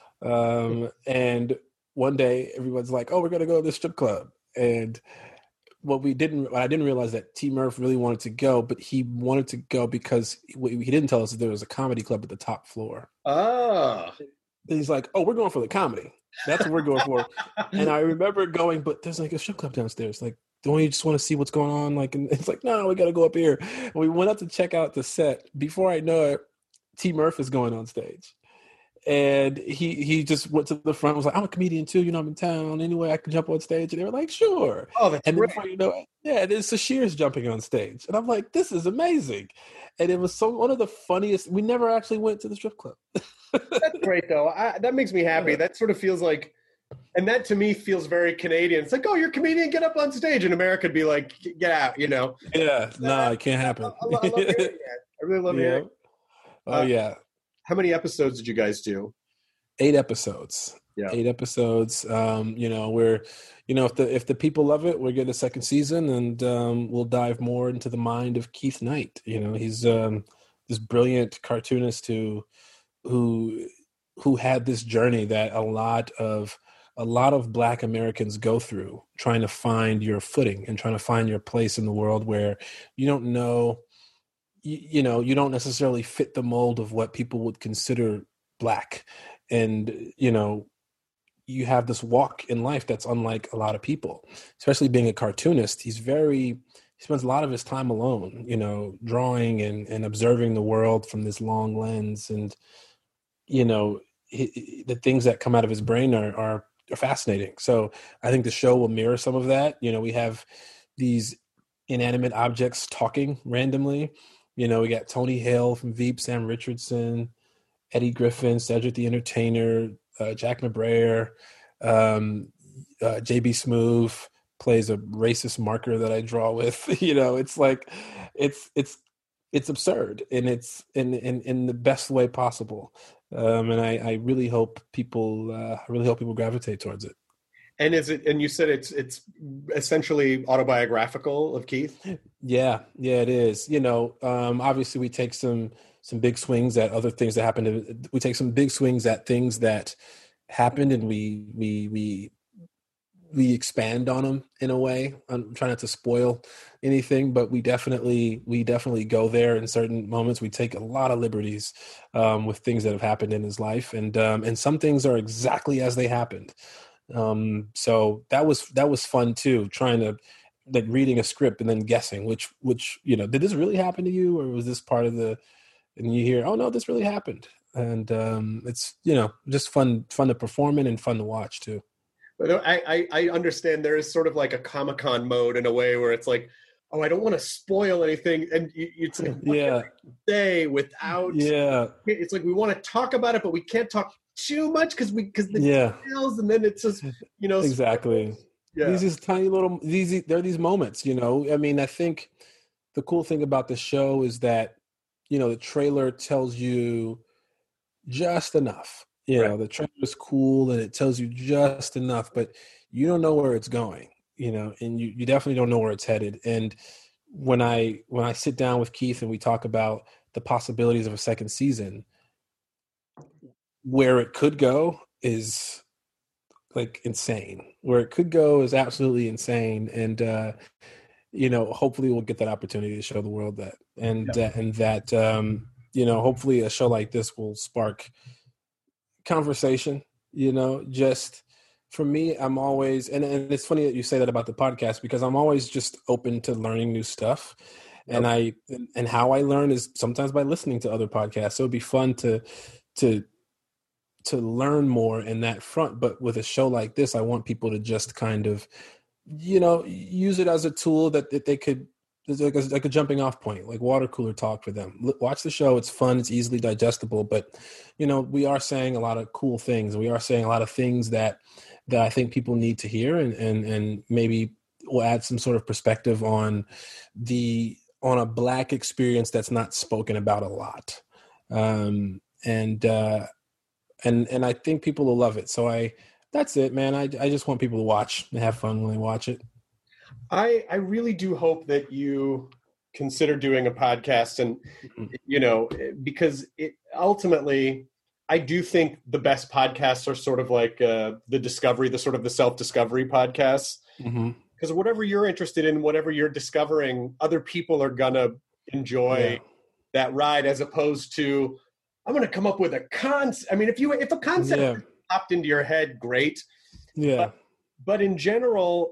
[SPEAKER 3] And one day everyone's like, oh, we're going to go to this strip club. And I didn't realize that T. Murph really wanted to go, but he wanted to go because he didn't tell us that there was a comedy club at the top floor.
[SPEAKER 1] Oh.
[SPEAKER 3] And he's like, oh, we're going for the comedy. That's what we're going for. And I remember going, but there's a strip club downstairs. Don't you just want to see what's going on? And it's like, no, we got to go up here. And we went up to check out the set. Before I know it, T. Murph is going on stage. And he just went to the front and was like, I'm a comedian too, I'm in town. Anyway, I can jump on stage. And they were like, sure.
[SPEAKER 1] Oh, that's
[SPEAKER 3] and
[SPEAKER 1] great.
[SPEAKER 3] Before you know it, then Sashir's jumping on stage. And I'm like, this is amazing. And it was one of the funniest. We never actually went to the strip club.
[SPEAKER 1] That's great, though. That makes me happy. That sort of feels like, and that to me feels very Canadian. It's like, oh, you're a comedian, get up on stage. In America, it'd be like, get out,
[SPEAKER 3] Yeah, no, it can't happen.
[SPEAKER 1] I love hearing that. I really love hearing it.
[SPEAKER 3] Oh, yeah.
[SPEAKER 1] How many episodes did you guys do?
[SPEAKER 3] 8 episodes. Yeah. 8 episodes. We're, if the people love it, we'll get a second season, and we'll dive more into the mind of Keith Knight. He's this brilliant cartoonist who had this journey that a lot of Black Americans go through, trying to find your footing and trying to find your place in the world where you don't know. You don't necessarily fit the mold of what people would consider Black. And, you have this walk in life that's unlike a lot of people, especially being a cartoonist. He spends a lot of his time alone, drawing and observing the world from this long lens. And, the things that come out of his brain are fascinating. So I think the show will mirror some of that. We have these inanimate objects talking randomly. We got Tony Hale from Veep, Sam Richardson, Eddie Griffin, Cedric the Entertainer, Jack McBrayer, JB Smoove plays a racist marker that I draw with. It's like it's absurd, and it's in the best way possible. And I really hope people gravitate towards it.
[SPEAKER 1] And and you said it's essentially autobiographical of Keith?
[SPEAKER 3] Yeah, it is. Obviously we take some big swings at other things that happened. We take some big swings at things that happened, and we expand on them in a way. I'm trying not to spoil anything, but we definitely go there in certain moments. We take a lot of liberties with things that have happened in his life, and some things are exactly as they happened. So that was fun too, trying to like reading a script and then guessing which did this really happen to you, or was this part of and you hear, oh no, this really happened. And it's just fun to perform in and fun to watch too.
[SPEAKER 1] But I understand there is sort of like a Comic-Con mode in a way where it's like, oh, I don't want to spoil anything, and it's like, what can I say without? Yeah, it's like we want to talk about it, but we can't talk too much because the details, and then it's just
[SPEAKER 3] exactly. Yeah, these tiny little there are these moments. I mean, I think the cool thing about the show is that the trailer tells you just enough. The trailer is cool and it tells you just enough, but you don't know where it's going, and you definitely don't know where it's headed. And when I sit down with Keith and we talk about the possibilities of a second season, where it could go is like insane. Where it could go is absolutely insane. And, hopefully we'll get that opportunity to show the world that, hopefully a show like this will spark conversation. Just for me, I'm always, and it's funny that you say that about the podcast, because I'm always just open to learning new stuff. Yep. And how I learn is sometimes by listening to other podcasts. So it'd be fun to learn more in that front. But with a show like this, I want people to just kind of, use it as a tool that they could, like a jumping off point, like water cooler talk for them. Watch the show. It's fun. It's easily digestible, but we are saying a lot of cool things. We are saying a lot of things that I think people need to hear, and maybe we'll add some sort of perspective on a Black experience that's not spoken about a lot. And I think people will love it. So that's it, man. I just want people to watch and have fun when they watch it.
[SPEAKER 1] I really do hope that you consider doing a podcast, and because ultimately I do think the best podcasts are sort of like the self-discovery podcasts. Mm-hmm. Because whatever you're interested in, whatever you're discovering, other people are gonna enjoy that ride, as opposed to, I'm gonna come up with a concept. I mean, if a concept popped into your head, great. Yeah. But in general,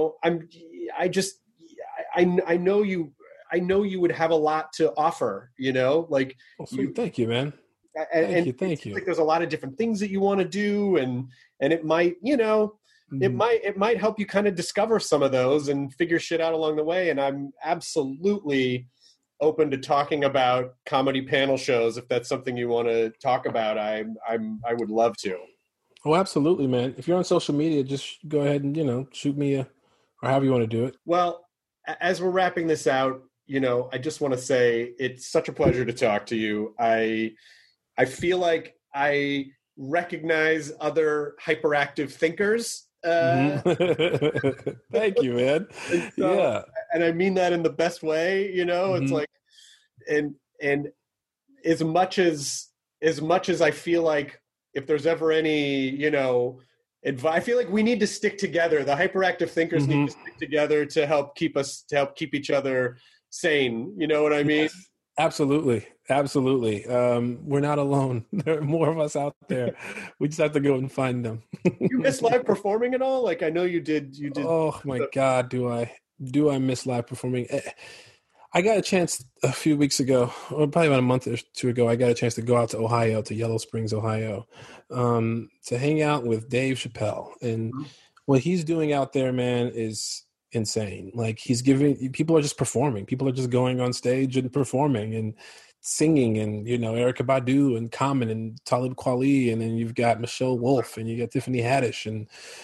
[SPEAKER 1] I know you would have a lot to offer, like.
[SPEAKER 3] Thank you, man.
[SPEAKER 1] Thank you. Like there's a lot of different things that you want to do, and it might, it might help you kind of discover some of those and figure shit out along the way. And I'm absolutely open to talking about comedy panel shows if that's something you want to talk about. I would love to.
[SPEAKER 3] Oh, absolutely, man. If you're on social media, just go ahead and, shoot me or however you want to do it.
[SPEAKER 1] Well, as we're wrapping this out, I just want to say it's such a pleasure to talk to you. I feel like I recognize other hyperactive thinkers.
[SPEAKER 3] Thank you, man.
[SPEAKER 1] And I mean that in the best way, it's like, and as much as I feel like, if there's ever any, advice, I feel like we need to stick together. The hyperactive thinkers need to stick together to help keep each other sane. You know what I mean?
[SPEAKER 3] Yes, absolutely. We're not alone. There are more of us out there. We just have to go and find them.
[SPEAKER 1] You miss live performing at all? Like I know you did.
[SPEAKER 3] Oh my God, do I miss live performing? I got a chance a few weeks ago, or probably about a month or two ago. I got a chance to go out to Ohio, to Yellow Springs, Ohio, to hang out with Dave Chappelle. And what he's doing out there, man, is insane. Like he's giving people are just performing. People are just going on stage and performing and singing, and Erica Badu and Common and Talib Kweli, and then you've got Michelle Wolf and you got Tiffany Haddish and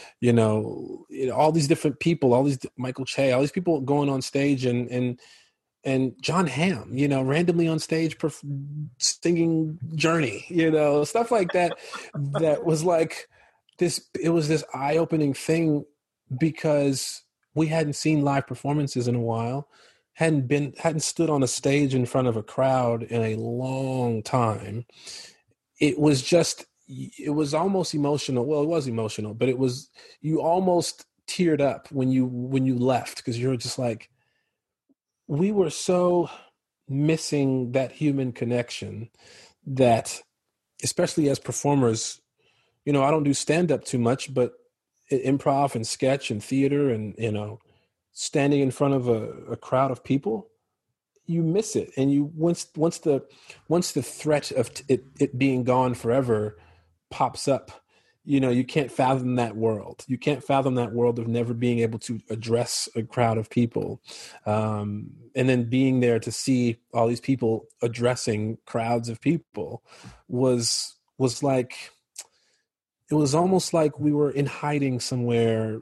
[SPEAKER 3] all these different people, all these Michael Che, all these people going on stage and John Hamm, randomly on stage singing Journey, stuff like that. That was like this. It was this eye-opening thing because we hadn't seen live performances in a while, hadn't stood on a stage in front of a crowd in a long time. It was almost emotional. Well, it was emotional, but you almost teared up when you left, because you were just like, we were so missing that human connection that, especially as performers, I don't do stand-up too much, but improv and sketch and theater and, standing in front of a crowd of people, you miss it. And you, once the threat of it being gone forever pops up, you can't fathom that world. You can't fathom that world of never being able to address a crowd of people. And then being there to see all these people addressing crowds of people was like, it was almost like we were in hiding somewhere,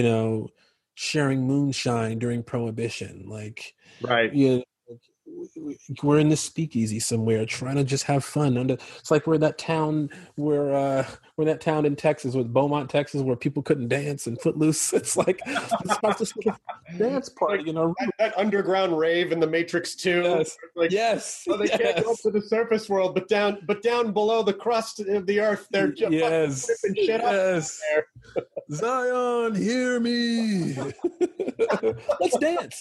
[SPEAKER 3] sharing moonshine during Prohibition. Like,
[SPEAKER 1] Right.
[SPEAKER 3] We're in this speakeasy somewhere trying to just have fun. It's like we're in that town in Texas, with Beaumont, Texas, where people couldn't dance and Footloose. It's like it's about this little dance party,
[SPEAKER 1] that underground rave in The Matrix 2.
[SPEAKER 3] Yes.
[SPEAKER 1] Like,
[SPEAKER 3] yes.
[SPEAKER 1] well, they can't go up to the surface world, but down below the crust of the earth, they're just ripping shit up there.
[SPEAKER 3] Zion, hear me. Let's dance.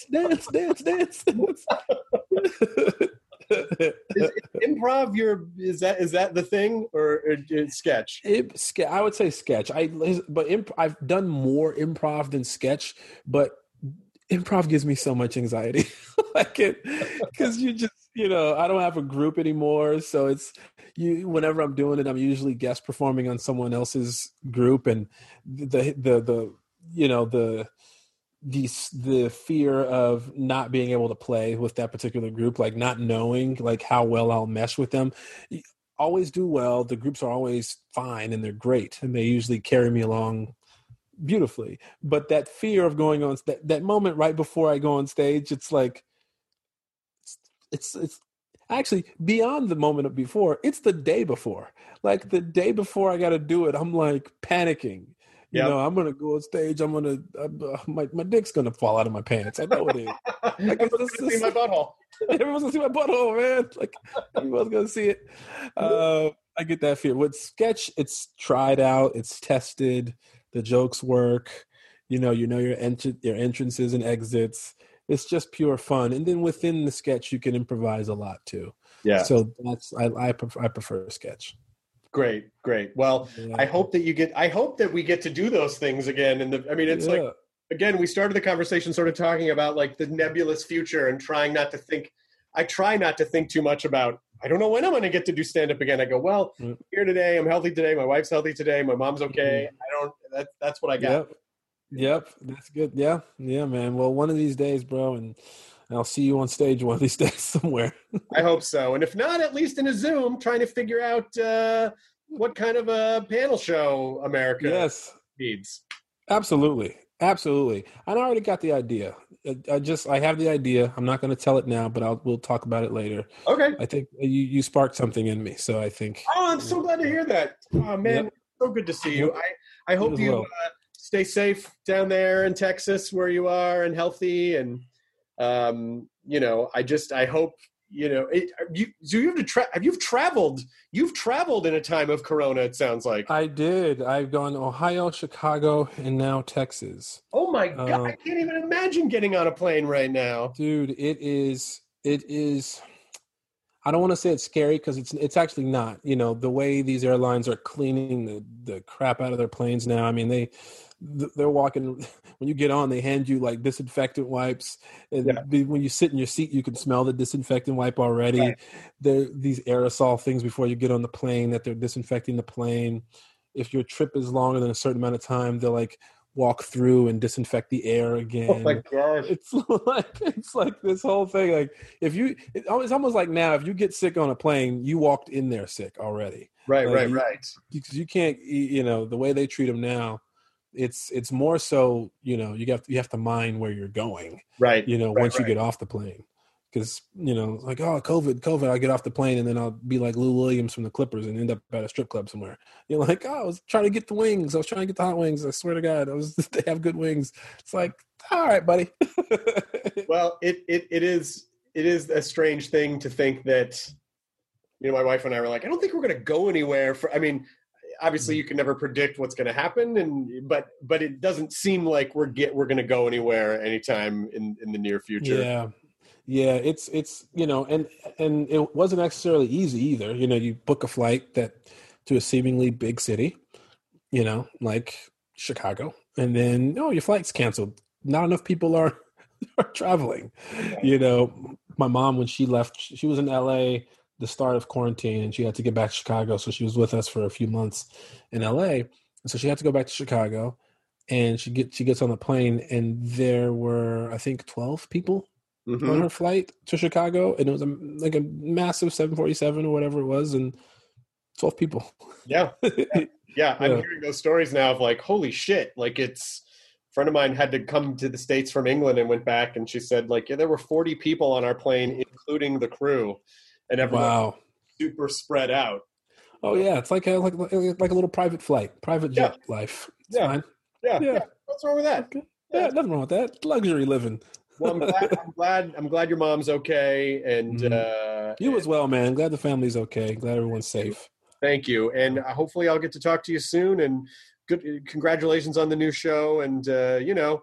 [SPEAKER 1] Is improv is that the thing, or sketch?
[SPEAKER 3] I would say sketch. I've done more improv than sketch, but improv gives me so much anxiety. Because you just, I don't have a group anymore, so it's whenever I'm doing it, I'm usually guest performing on someone else's group, and the fear of not being able to play with that particular group, like not knowing like how well I'll mesh with them. Always do well. The groups are always fine and they're great, and they usually carry me along beautifully. But that fear of going on that moment right before I go on stage, it's like it's actually beyond the moment before. It's the day before. Like the day before I got to do it, I'm like panicking. I'm going to go on stage. My dick's going to fall out of my pants. I know it is. Like,
[SPEAKER 1] everyone's going to see my butthole.
[SPEAKER 3] Everyone's going to see my butthole, man. Like, everyone's going to see it. I get that fear. With sketch, it's tried out. It's tested. The jokes work. Your entrances and exits. It's just pure fun. And then within the sketch, you can improvise a lot too. Yeah. So I prefer sketch.
[SPEAKER 1] Great. Well, yeah. I hope that we get to do those things again. Like, again, we started the conversation sort of talking about like the nebulous future and trying not to think. I try not to think too much about, I don't know when I'm going to get to do stand-up again. I go, well, I'm here today. I'm healthy today. My wife's healthy today. My mom's okay. That's what I got.
[SPEAKER 3] Yep. That's good. Yeah, man. Well, one of these days, bro, and I'll see you on stage one of these days somewhere.
[SPEAKER 1] I hope so. And if not, at least in a Zoom, trying to figure out what kind of a panel show America needs.
[SPEAKER 3] Absolutely. And I already got the idea. I have the idea. I'm not going to tell it now, but we'll talk about it later.
[SPEAKER 1] Okay.
[SPEAKER 3] I think you sparked something in me, so I think.
[SPEAKER 1] Oh, I'm so glad to hear that. Oh, man, so good to see you. I hope you stay safe down there in Texas where you are and healthy, and I hope you've traveled in a time of Corona, it sounds like.
[SPEAKER 3] I did. I've gone Ohio, Chicago, and now Texas.
[SPEAKER 1] Oh my God, I can't even imagine getting on a plane right now.
[SPEAKER 3] Dude, it is I don't want to say it's scary because it's actually not. You know, the way these airlines are cleaning the crap out of their planes now. I mean, they're walking when you get on, they hand you like disinfectant wipes, and when you sit in your seat, you can smell the disinfectant wipe already.
[SPEAKER 1] Right.
[SPEAKER 3] There these aerosol things before you get on the plane that they're disinfecting the plane. If your trip is longer than a certain amount of time, they'll like walk through and disinfect the air again.
[SPEAKER 1] Oh my gosh.
[SPEAKER 3] It's like this whole thing. Like it's almost like now if you get sick on a plane, you walked in there sick already.
[SPEAKER 1] Right,
[SPEAKER 3] like
[SPEAKER 1] right.
[SPEAKER 3] Because you can't, you know, the way they treat them now, it's more so, you know, you have to mind where you're going.
[SPEAKER 1] Right.
[SPEAKER 3] You know, once you get off the plane. Because, you know, like, oh, COVID, I get off the plane and then I'll be like Lou Williams from the Clippers and end up at a strip club somewhere. You're like, oh, I was trying to get the wings. I was trying to get the hot wings. I swear to God, they have good wings. It's like, all right, buddy.
[SPEAKER 1] Well, it is a strange thing to think that, you know, my wife and I were like, I don't think we're going to go anywhere. I mean, obviously you can never predict what's going to happen, but it doesn't seem like we're going to go anywhere anytime in the near future.
[SPEAKER 3] Yeah, it's you know, and it wasn't necessarily easy either. You know, you book a flight to a seemingly big city, you know, like Chicago, and then your flight's canceled. Not enough people are traveling. You know, my mom, when she left, she was in LA the start of quarantine, and she had to get back to Chicago, so she was with us for a few months in LA, and so she had to go back to Chicago, and she gets on the plane, and there were, I think, 12 people on her flight to Chicago, and it was like a massive 747 or whatever it was, and 12 people.
[SPEAKER 1] Yeah. I'm hearing those stories now of like, holy shit! Like, a friend of mine had to come to the States from England and went back, and she said like, there were 40 people on our plane, including the crew, and everyone was super spread out.
[SPEAKER 3] Oh yeah, it's like a little private flight, private jet life. It's fine.
[SPEAKER 1] Yeah. What's wrong with that?
[SPEAKER 3] Okay. Yeah, nothing wrong with that. Luxury living.
[SPEAKER 1] Well, I'm glad your mom's okay, and
[SPEAKER 3] you as well, man. Glad the family's okay. Glad everyone's safe.
[SPEAKER 1] Thank you, and hopefully I'll get to talk to you soon. And congratulations on the new show, and you know,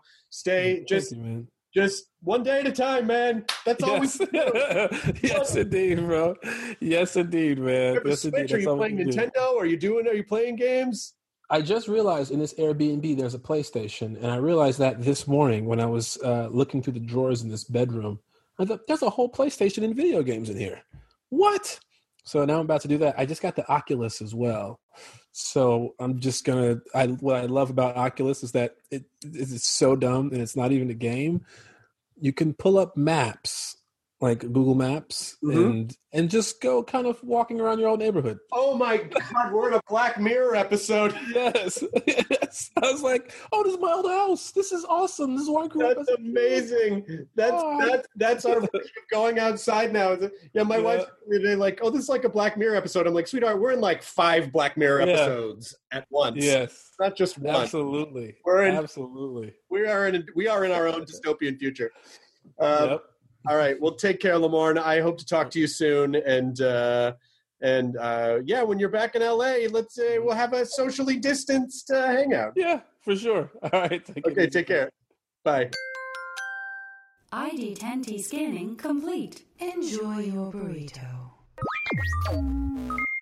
[SPEAKER 1] just one day at a time, man. That's all we can do.
[SPEAKER 3] Yes, indeed, bro. Yes, indeed, man. Yes, indeed.
[SPEAKER 1] Are you playing Nintendo? Are you playing games?
[SPEAKER 3] I just realized in this Airbnb there's a PlayStation, and I realized that this morning when I was looking through the drawers in this bedroom. I thought, there's a whole PlayStation and video games in here. What? So now I'm about to do that. I just got the Oculus as well. So I'm just going to – what I love about Oculus is that it's so dumb, and it's not even a game. You can pull up maps, like Google Maps, and just go kind of walking around your old neighborhood.
[SPEAKER 1] Oh my God, we're in a Black Mirror episode.
[SPEAKER 3] Yes. I was like, oh, this is my old house. This is awesome. This is where I grew up.
[SPEAKER 1] That's amazing. That's our version of going outside now. Yeah, my wife, they're like, oh, this is like a Black Mirror episode. I'm like, sweetheart, we're in like 5 Black Mirror episodes at once.
[SPEAKER 3] Yes.
[SPEAKER 1] Not just one.
[SPEAKER 3] Absolutely.
[SPEAKER 1] Absolutely. We are in our own dystopian future. Yep. All right. Well, take care, Lamorne. I hope to talk to you soon. And when you're back in LA, we'll have a socially distanced hangout.
[SPEAKER 3] Yeah, for sure. All right.
[SPEAKER 1] Take care. Bye.
[SPEAKER 2] ID10T scanning complete. Enjoy your burrito.